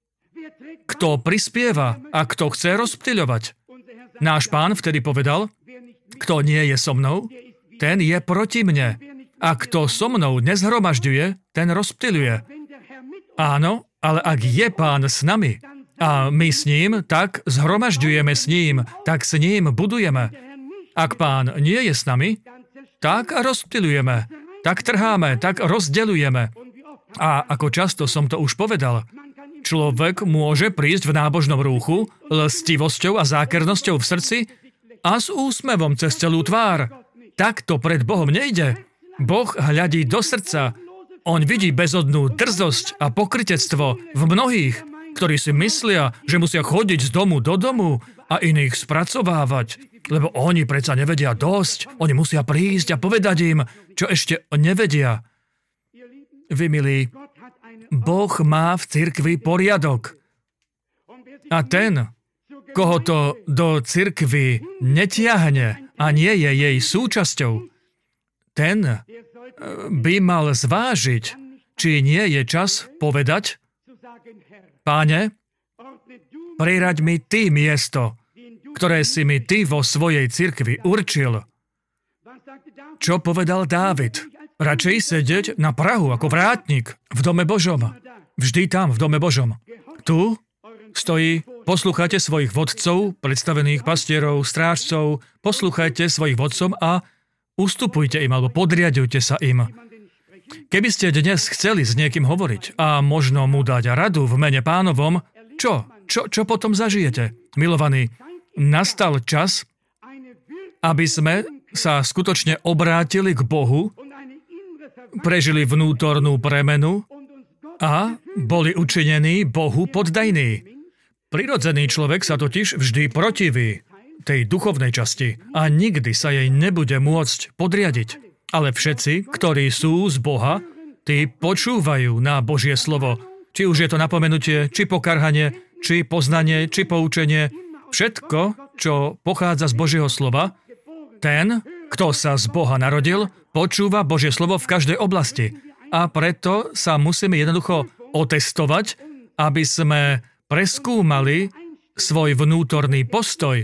kto prispieva a kto chce rozptýľovať. Náš Pán vtedy povedal, kto nie je so mnou, ten je proti mne. A kto so mnou nezhromažďuje, ten rozptýľuje. Áno, ale ak je Pán s nami a my s ním, tak zhromažďujeme s ním, tak s ním budujeme. Ak Pán nie je s nami, tak rozptýľujeme, tak trháme, tak rozdeľujeme. A ako často som to už povedal, človek môže prísť v nábožnom rúchu, lstivosťou a zákernosťou v srdci a s úsmevom cez celú tvár. Tak to pred Bohom nejde. Boh hľadí do srdca. On vidí bezodnú drzosť a pokrytectvo v mnohých, ktorí si myslia, že musia chodiť z domu do domu a iných spracovávať, lebo oni predsa nevedia dosť. Oni musia prísť a povedať im, čo ešte nevedia. Vy, milí, Boh má v cirkvi poriadok. A ten, koho to do cirkvi netiahne a nie je jej súčasťou, ten by mal zvážiť, či nie je čas povedať, Páne, priraď mi ty miesto, ktoré si mi ty vo svojej cirkvi určil. Čo povedal Dávid? Radšej sedieť na prahu ako vrátnik v dome Božom. Vždy tam, v dome Božom. Tu stojí, poslúchajte svojich vodcov, predstavených pastierov, strážcov, poslúchajte svojich vodcom a ustupujte im, alebo podriadujte sa im. Keby ste dnes chceli s niekým hovoriť a možno mu dať radu v mene Pánovom, čo? Čo, čo potom zažijete? Milovaní, nastal čas, aby sme sa skutočne obrátili k Bohu, prežili vnútornú premenu a boli učinení Bohu poddajní. Prirodzený človek sa totiž vždy protiví tej duchovnej časti a nikdy sa jej nebude môcť podriadiť. Ale všetci, ktorí sú z Boha, tí počúvajú na Božie slovo. Či už je to napomenutie, či pokarhanie, či poznanie, či poučenie. Všetko, čo pochádza z Božieho slova, ten, kto sa z Boha narodil, počúva Božie slovo v každej oblasti. A preto sa musíme jednoducho otestovať, aby sme preskúmali svoj vnútorný postoj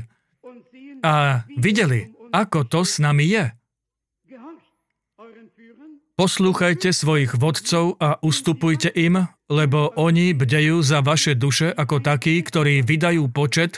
a videli, ako to s nami je. Poslúchajte svojich vodcov a ustupujte im, lebo oni bdejú za vaše duše ako takí, ktorí vydajú počet.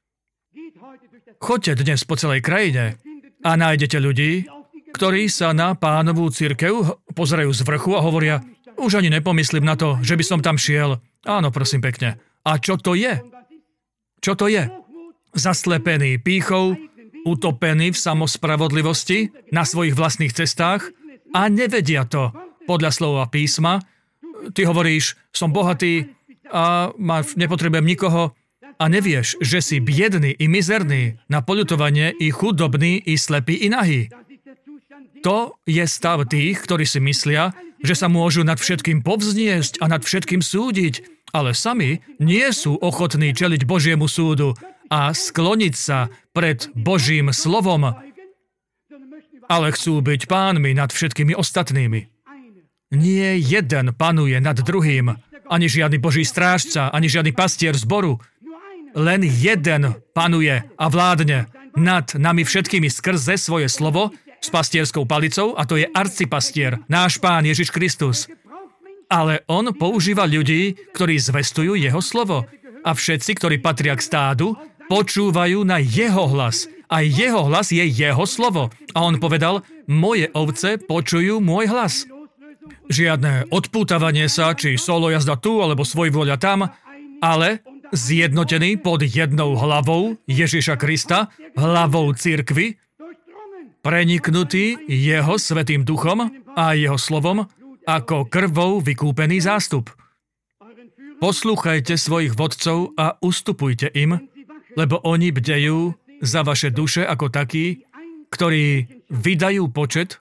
Choďte dnes po celej krajine a nájdete ľudí, ktorí sa na Pánovú cirkev pozerajú z vrchu a hovoria, už ani nepomyslím na to, že by som tam šiel. Áno, prosím pekne. A čo to je? Čo to je? Zaslepený pýchou, utopený v samospravodlivosti na svojich vlastných cestách a nevedia to podľa slova písma. Ty hovoríš, som bohatý a nepotrebujem nikoho a nevieš, že si biedný i mizerný, na poľutovanie i chudobný i slepý i nahý. To je stav tých, ktorí si myslia, že sa môžu nad všetkým povzniesť a nad všetkým súdiť, ale sami nie sú ochotní čeliť Božiemu súdu a skloniť sa pred Božím slovom, ale chcú byť pánmi nad všetkými ostatnými. Nie jeden panuje nad druhým, ani žiadny Boží strážca, ani žiadny pastier zboru. Len jeden panuje a vládne nad nami všetkými skrze svoje slovo, s pastierskou palicou, a to je arcipastier, náš Pán Ježiš Kristus. Ale on používa ľudí, ktorí zvestujú jeho slovo. A všetci, ktorí patria k stádu, počúvajú na jeho hlas. A jeho hlas je jeho slovo. A on povedal, moje ovce počujú môj hlas. Žiadne odpútavanie sa, či solo jazda tu, alebo svojvoľa tam, ale zjednotený pod jednou hlavou Ježiša Krista, hlavou cirkvi, preniknutý jeho svätým duchom a jeho slovom ako krvou vykúpený zástup. Poslúchajte svojich vodcov a ustupujte im, lebo oni bdejú za vaše duše ako takí, ktorí vydajú počet,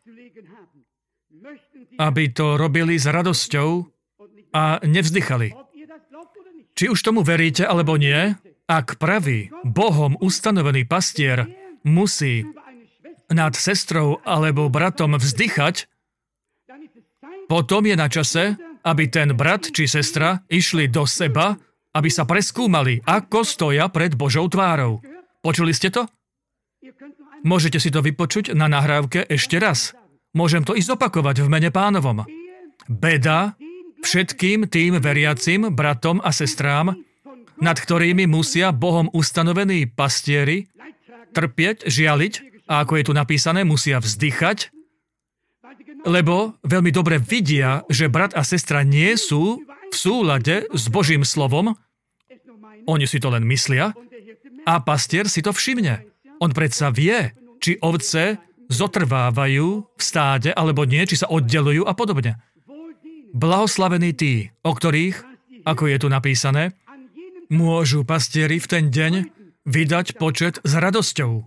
aby to robili s radosťou a nevzdychali. Či už tomu veríte, alebo nie, ak pravý, Bohom ustanovený pastier musí nad sestrou alebo bratom vzdychať, potom je na čase, aby ten brat či sestra išli do seba, aby sa preskúmali, ako stoja pred Božou tvárou. Počuli ste to? Môžete si to vypočuť na nahrávke ešte raz. Môžem to i zopakovať v mene Pánovom. Beda všetkým tým veriacim bratom a sestrám, nad ktorými musia Bohom ustanovení pastieri trpieť, žialiť, a ako je tu napísané, musia vzdychať, lebo veľmi dobre vidia, že brat a sestra nie sú v súlade s Božím slovom, oni si to len myslia, a pastier si to všimne. On predsa vie, či ovce zotrvávajú v stáde, alebo nie, či sa oddelujú a podobne. Blahoslavení tí, o ktorých, ako je tu napísané, môžu pastieri v ten deň vydať počet s radosťou.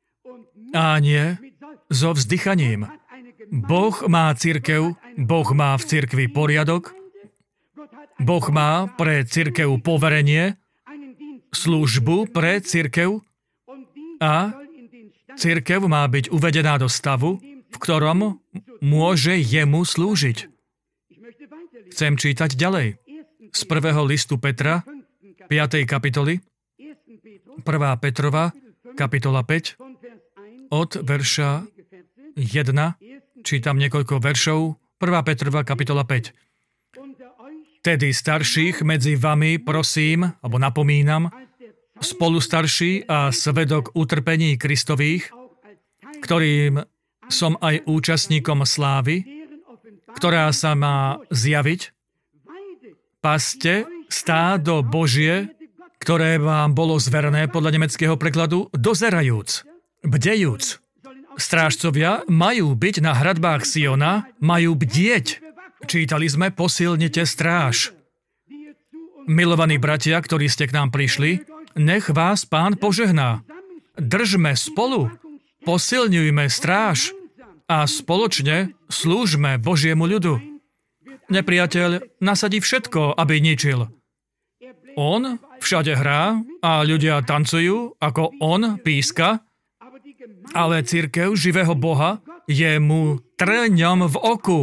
A nie so vzdychaním. Boh má cirkev, Boh má v cirkvi poriadok, Boh má pre cirkev poverenie, službu pre cirkev a cirkev má byť uvedená do stavu, v ktorom môže jemu slúžiť. Chcem čítať ďalej. Z prvého listu Petra, piatej kapitoly, prvá Petrova, kapitola päť, od verša jeden, čítam niekoľko veršov, prvá Petrova, kapitola päť. Tedy starších medzi vami prosím, alebo napomínam, spolustarší a svedok utrpení Kristových, ktorým som aj účastníkom slávy, ktorá sa má zjaviť, paste stádo Božie, ktoré vám bolo zverené podľa nemeckého prekladu, dozerajúc, bdejúc. Strážcovia majú byť na hradbách Siona, majú bdieť. Čítali sme, posilnite stráž. Milovaní bratia, ktorí ste k nám prišli, nech vás Pán požehná. Držme spolu, posilňujme stráž a spoločne slúžme Božiemu ľudu. Nepriateľ nasadí všetko, aby ničil. On všade hrá a ľudia tancujú, ako on píska, ale cirkev živého Boha je mu trňom v oku.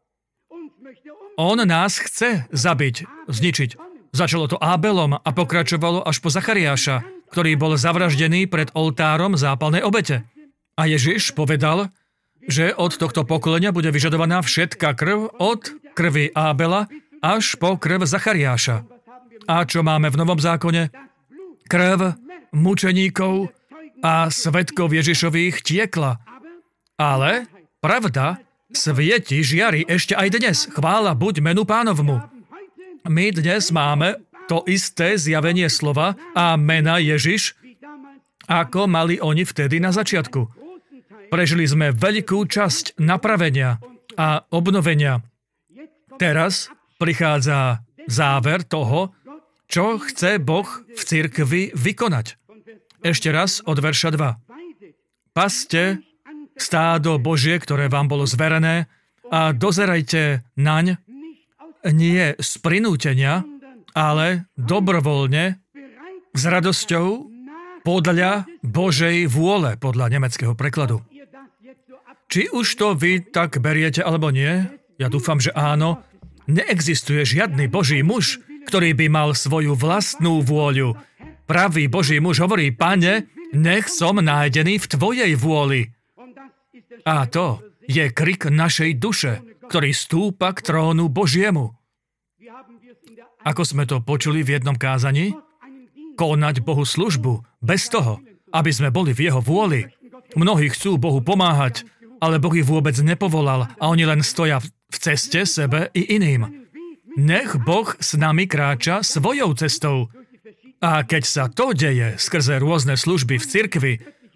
On nás chce zabiť, zničiť. Začalo to Ábelom a pokračovalo až po Zachariáša, ktorý bol zavraždený pred oltárom zápalnej obete. A Ježiš povedal, že od tohto pokolenia bude vyžadovaná všetká krv od krvi Ábela až po krv Zachariáša. A čo máme v Novom zákone? Krv mučeníkov a svedkov Ježišových tiekla. Ale pravda svieti, žiari ešte aj dnes. Chvála buď menu Pánovmu. My dnes máme to isté zjavenie slova a mena Ježiš, ako mali oni vtedy na začiatku. Prežili sme veľkú časť napravenia a obnovenia. Teraz prichádza záver toho, čo chce Boh v cirkvi vykonať. Ešte raz od verša dva. Paste stádo Božie, ktoré vám bolo zverené, a dozerajte naň, nie z prinútenia, ale dobrovoľne, s radosťou, podľa Božej vôle, podľa nemeckého prekladu. Či už to vy tak beriete, alebo nie, ja dúfam, že áno, neexistuje žiadny Boží muž, ktorý by mal svoju vlastnú vôľu. Pravý Boží muž hovorí, Pane, nech som nájdený v Tvojej vôli. A to je krik našej duše, ktorý stúpa k trónu Božiemu. Ako sme to počuli v jednom kázaní, konať Bohu službu bez toho, aby sme boli v Jeho vôli. Mnohí chcú Bohu pomáhať, ale Boh ich vôbec nepovolal a oni len stoja v ceste sebe i iným. Nech Boh s nami kráča svojou cestou. A keď sa to deje skrze rôzne služby v cirkvi,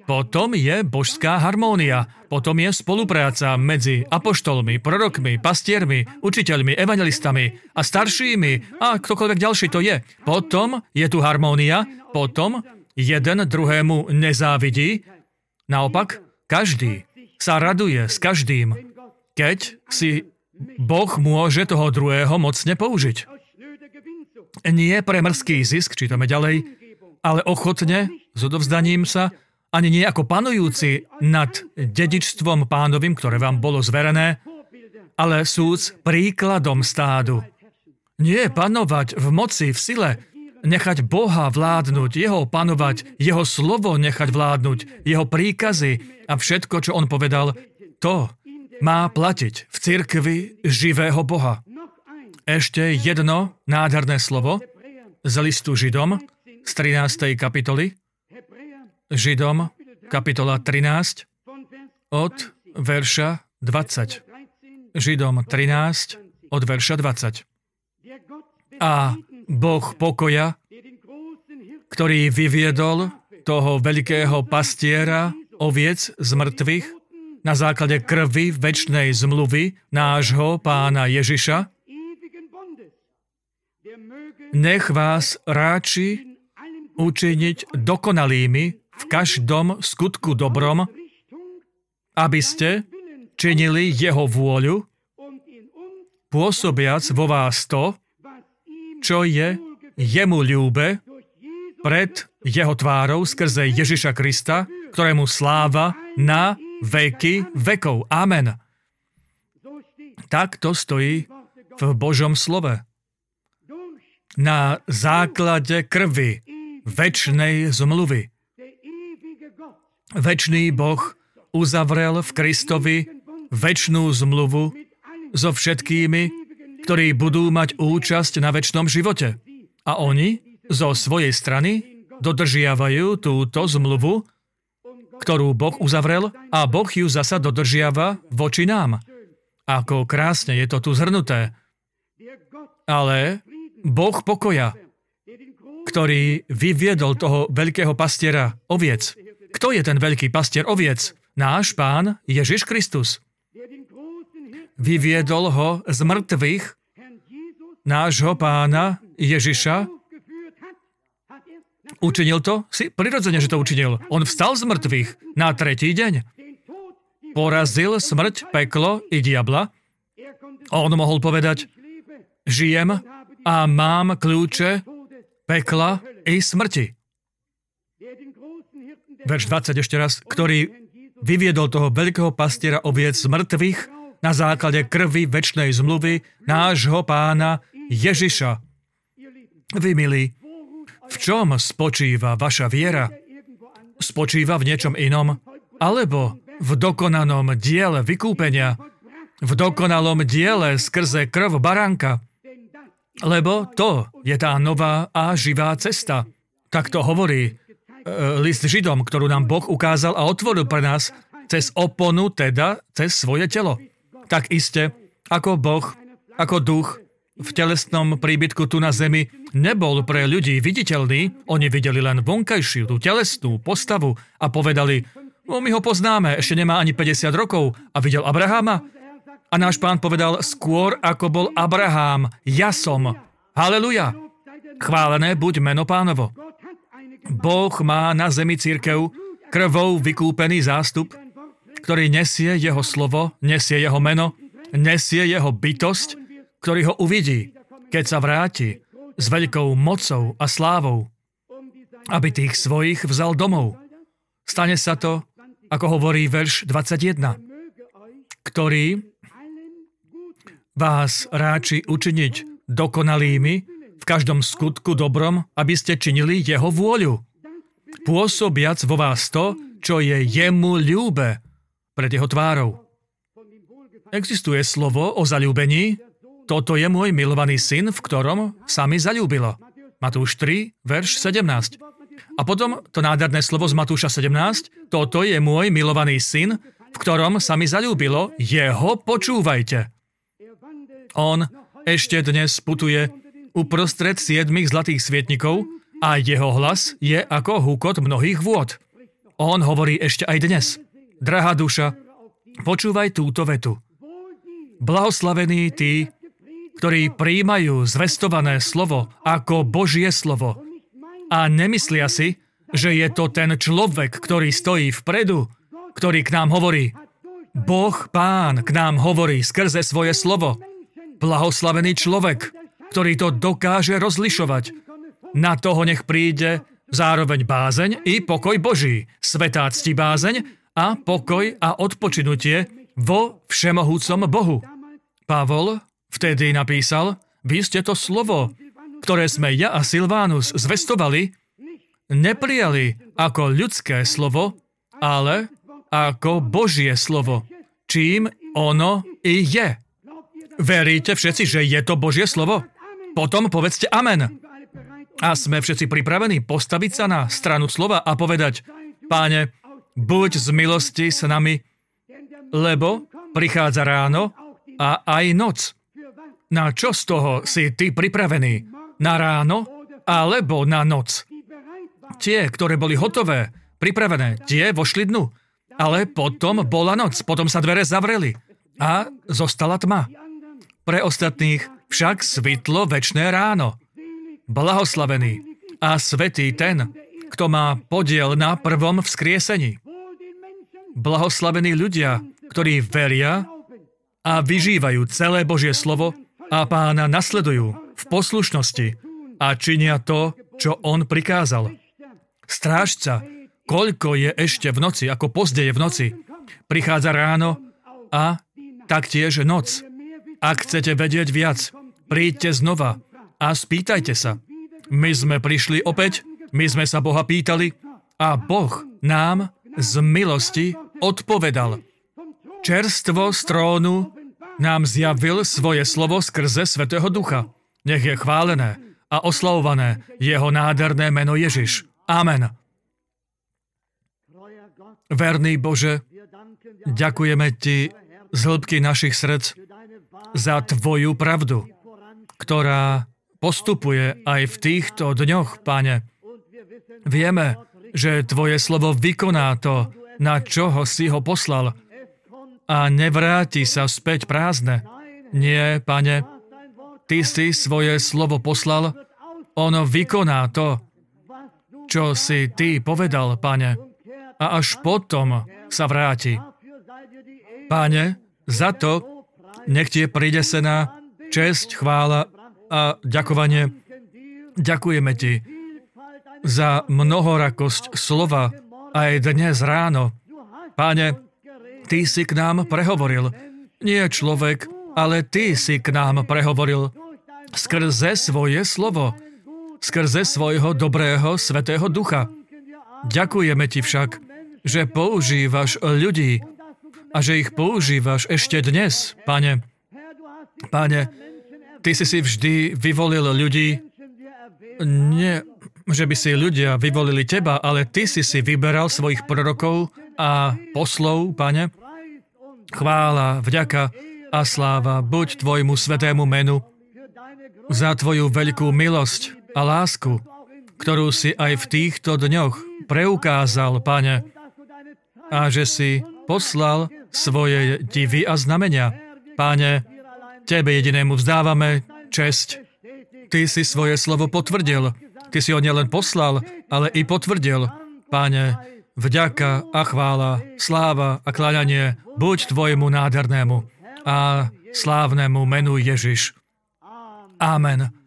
Potom je božská harmónia. Potom je spolupráca medzi apoštolmi, prorokmi, pastiermi, učiteľmi, evangelistami a staršími a ktokoľvek ďalší to je. Potom je tu harmónia. Potom jeden druhému nezávidí. Naopak, každý sa raduje s každým, keď si Boh môže toho druhého mocne použiť. Nie pre mrzký zisk, čítame ďalej, ale ochotne, s odovzdaním sa, ani nie ako panujúci nad dedičstvom pánovým, ktoré vám bolo zverené, ale súc príkladom stádu. Nie panovať v moci, v sile, nechať Boha vládnuť, jeho panovať, jeho slovo nechať vládnuť, jeho príkazy a všetko, čo on povedal, to má platiť v cirkvi živého Boha. Ešte jedno nádherné slovo z listu Židom z trinástej kapitoly. Židom, kapitola trinásť, od verša dvadsať. Židom trinásť, od verša dvadsať. A Boh pokoja, ktorý vyviedol toho veľkého pastiera oviec z mŕtvych na základe krvi večnej zmluvy nášho Pána Ježiša, nech vás ráči učiniť dokonalými v každom skutku dobrom, aby ste činili jeho vôľu, pôsobiac vo vás to, čo je jemu ľúbe, pred jeho tvárou skrze Ježiša Krista, ktorému sláva na veky vekov. Amen. Tak to stojí v Božom slove. Na základe krvi večnej zmluvy. Večný Boh uzavrel v Kristovi večnú zmluvu so všetkými, ktorí budú mať účasť na večnom živote. A oni zo svojej strany dodržiavajú túto zmluvu, ktorú Boh uzavrel, a Boh ju zasa dodržiava voči nám. Ako krásne je to tu zhrnuté. Ale Boh pokoja, ktorý vyviedol toho veľkého pastiera oviec. Kto je ten veľký pastier oviec? Náš Pán Ježiš Kristus. Vyviedol ho z mŕtvych, nášho Pána Ježiša. Učinil to? Si prirodzene, že to učinil. On vstal z mŕtvych na tretí deň. Porazil smrť, peklo i diabla. On mohol povedať, žijem a mám kľúče pekla i smrti. Verš dvadsať ešte raz, ktorý vyviedol toho veľkého pastiera oviec z mŕtvych na základe krvi večnej zmluvy nášho Pána Ježiša. Vy, milí, v čom spočíva vaša viera? Spočíva v niečom inom? Alebo v dokonanom diele vykúpenia? V dokonalom diele skrze krv baránka? Lebo to je tá nová a živá cesta. Tak to hovorí e, list Židom, ktorú nám Boh ukázal a otvoril pre nás cez oponu, teda cez svoje telo. Tak iste, ako Boh, ako duch v telesnom príbytku tu na zemi nebol pre ľudí viditeľný, oni videli len vonkajšiu, tú telesnú postavu a povedali, no, my ho poznáme, ešte nemá ani päťdesiat rokov, a videl Abraháma. A náš Pán povedal, skôr ako bol Abrahám, ja som. Haleluja. Chválené buď meno Pánovo. Boh má na zemi cirkev krvou vykúpený zástup, ktorý nesie jeho slovo, nesie jeho meno, nesie jeho bytosť, ktorý ho uvidí, keď sa vráti s veľkou mocou a slávou, aby tých svojich vzal domov. Stane sa to, ako hovorí verš dvadsaťjeden, ktorý vás ráči učiniť dokonalými v každom skutku dobrom, aby ste činili jeho vôľu, pôsobiac vo vás to, čo je jemu ľúbe pred jeho tvárou. Existuje slovo o zaľúbení. Toto je môj milovaný syn, v ktorom sa mi zaľúbilo. Matúš tri, verš sedemnásť. A potom to nádherné slovo z Matúša sedemnásť. Toto je môj milovaný syn, v ktorom sa mi zaľúbilo. Jeho počúvajte. On ešte dnes putuje uprostred siedmich zlatých svietnikov a jeho hlas je ako húkot mnohých vôd. On hovorí ešte aj dnes. Drahá duša, počúvaj túto vetu. Blahoslavení tí, ktorí prijímajú zvestované slovo ako Božie slovo a nemyslia si, že je to ten človek, ktorý stojí vpredu, ktorý k nám hovorí. Boh Pán k nám hovorí skrze svoje slovo. Blahoslavený človek, ktorý to dokáže rozlišovať. Na toho nech príde zároveň bázeň i pokoj Boží, svätá ctibázeň a pokoj a odpočinutie vo všemohúcom Bohu. Pavol vtedy napísal, vy ste to slovo, ktoré sme ja a Silvánus zvestovali, neprijali ako ľudské slovo, ale ako Božie slovo, čím ono i je. Veríte všetci, že je to Božie slovo? Potom povedzte amen. A sme všetci pripravení postaviť sa na stranu slova a povedať, Páne, buď z milosti s nami, lebo prichádza ráno a aj noc. Na čo z toho si ty pripravený? Na ráno alebo na noc? Tie, ktoré boli hotové, pripravené, tie vošli dnu. Ale potom bola noc, potom sa dvere zavreli a zostala tma. Pre ostatných však svitlo večné ráno. Blahoslavený a svätý ten, kto má podiel na prvom vzkriesení. Blahoslavení ľudia, ktorí veria a vyžívajú celé Božie slovo a Pána nasledujú v poslušnosti a činia to, čo on prikázal. Strážca, koľko je ešte v noci, ako pozdeje v noci, prichádza ráno a taktiež noc. Ak chcete vedieť viac, príďte znova a spýtajte sa. My sme prišli opäť, my sme sa Boha pýtali a Boh nám z milosti odpovedal. Čerstvo z trónu nám zjavil svoje slovo skrze Svätého Ducha. Nech je chválené a oslavované jeho nádherné meno Ježiš. Amen. Verný Bože, ďakujeme Ti z hĺbky našich srdc za Tvoju pravdu, ktorá postupuje aj v týchto dňoch, Pane. Vieme, že Tvoje slovo vykoná to, na čoho si ho poslal a nevráti sa späť prázdne. Nie, Pane, Ty si svoje slovo poslal, ono vykoná to, čo si Ty povedal, Pane, a až potom sa vráti. Pane, za to nech Ti príde sená česť, chvála a ďakovanie. Ďakujeme Ti za mnohorakosť slova aj dnes ráno. Páne, Ty si k nám prehovoril. Nie človek, ale Ty si k nám prehovoril skrze svoje slovo, skrze svojho dobrého Svätého Ducha. Ďakujeme Ti však, že používaš ľudí a že ich používaš ešte dnes, Pane. Pane, Ty si si vždy vyvolil ľudí, nie, že by si ľudia vyvolili Teba, ale Ty si si vyberal svojich prorokov a poslov, Pane. Chvála, vďaka a sláva buď Tvojmu svätému menu za Tvoju veľkú milosť a lásku, ktorú si aj v týchto dňoch preukázal, Pane, a že si poslal svoje divy a znamenia. Páne, Tebe jedinému vzdávame česť. Ty si svoje slovo potvrdil. Ty si ho nielen poslal, ale i potvrdil. Páne, vďaka a chvála, sláva a kláňanie buď Tvojemu nádhernému a slávnemu menu Ježiš. Amen.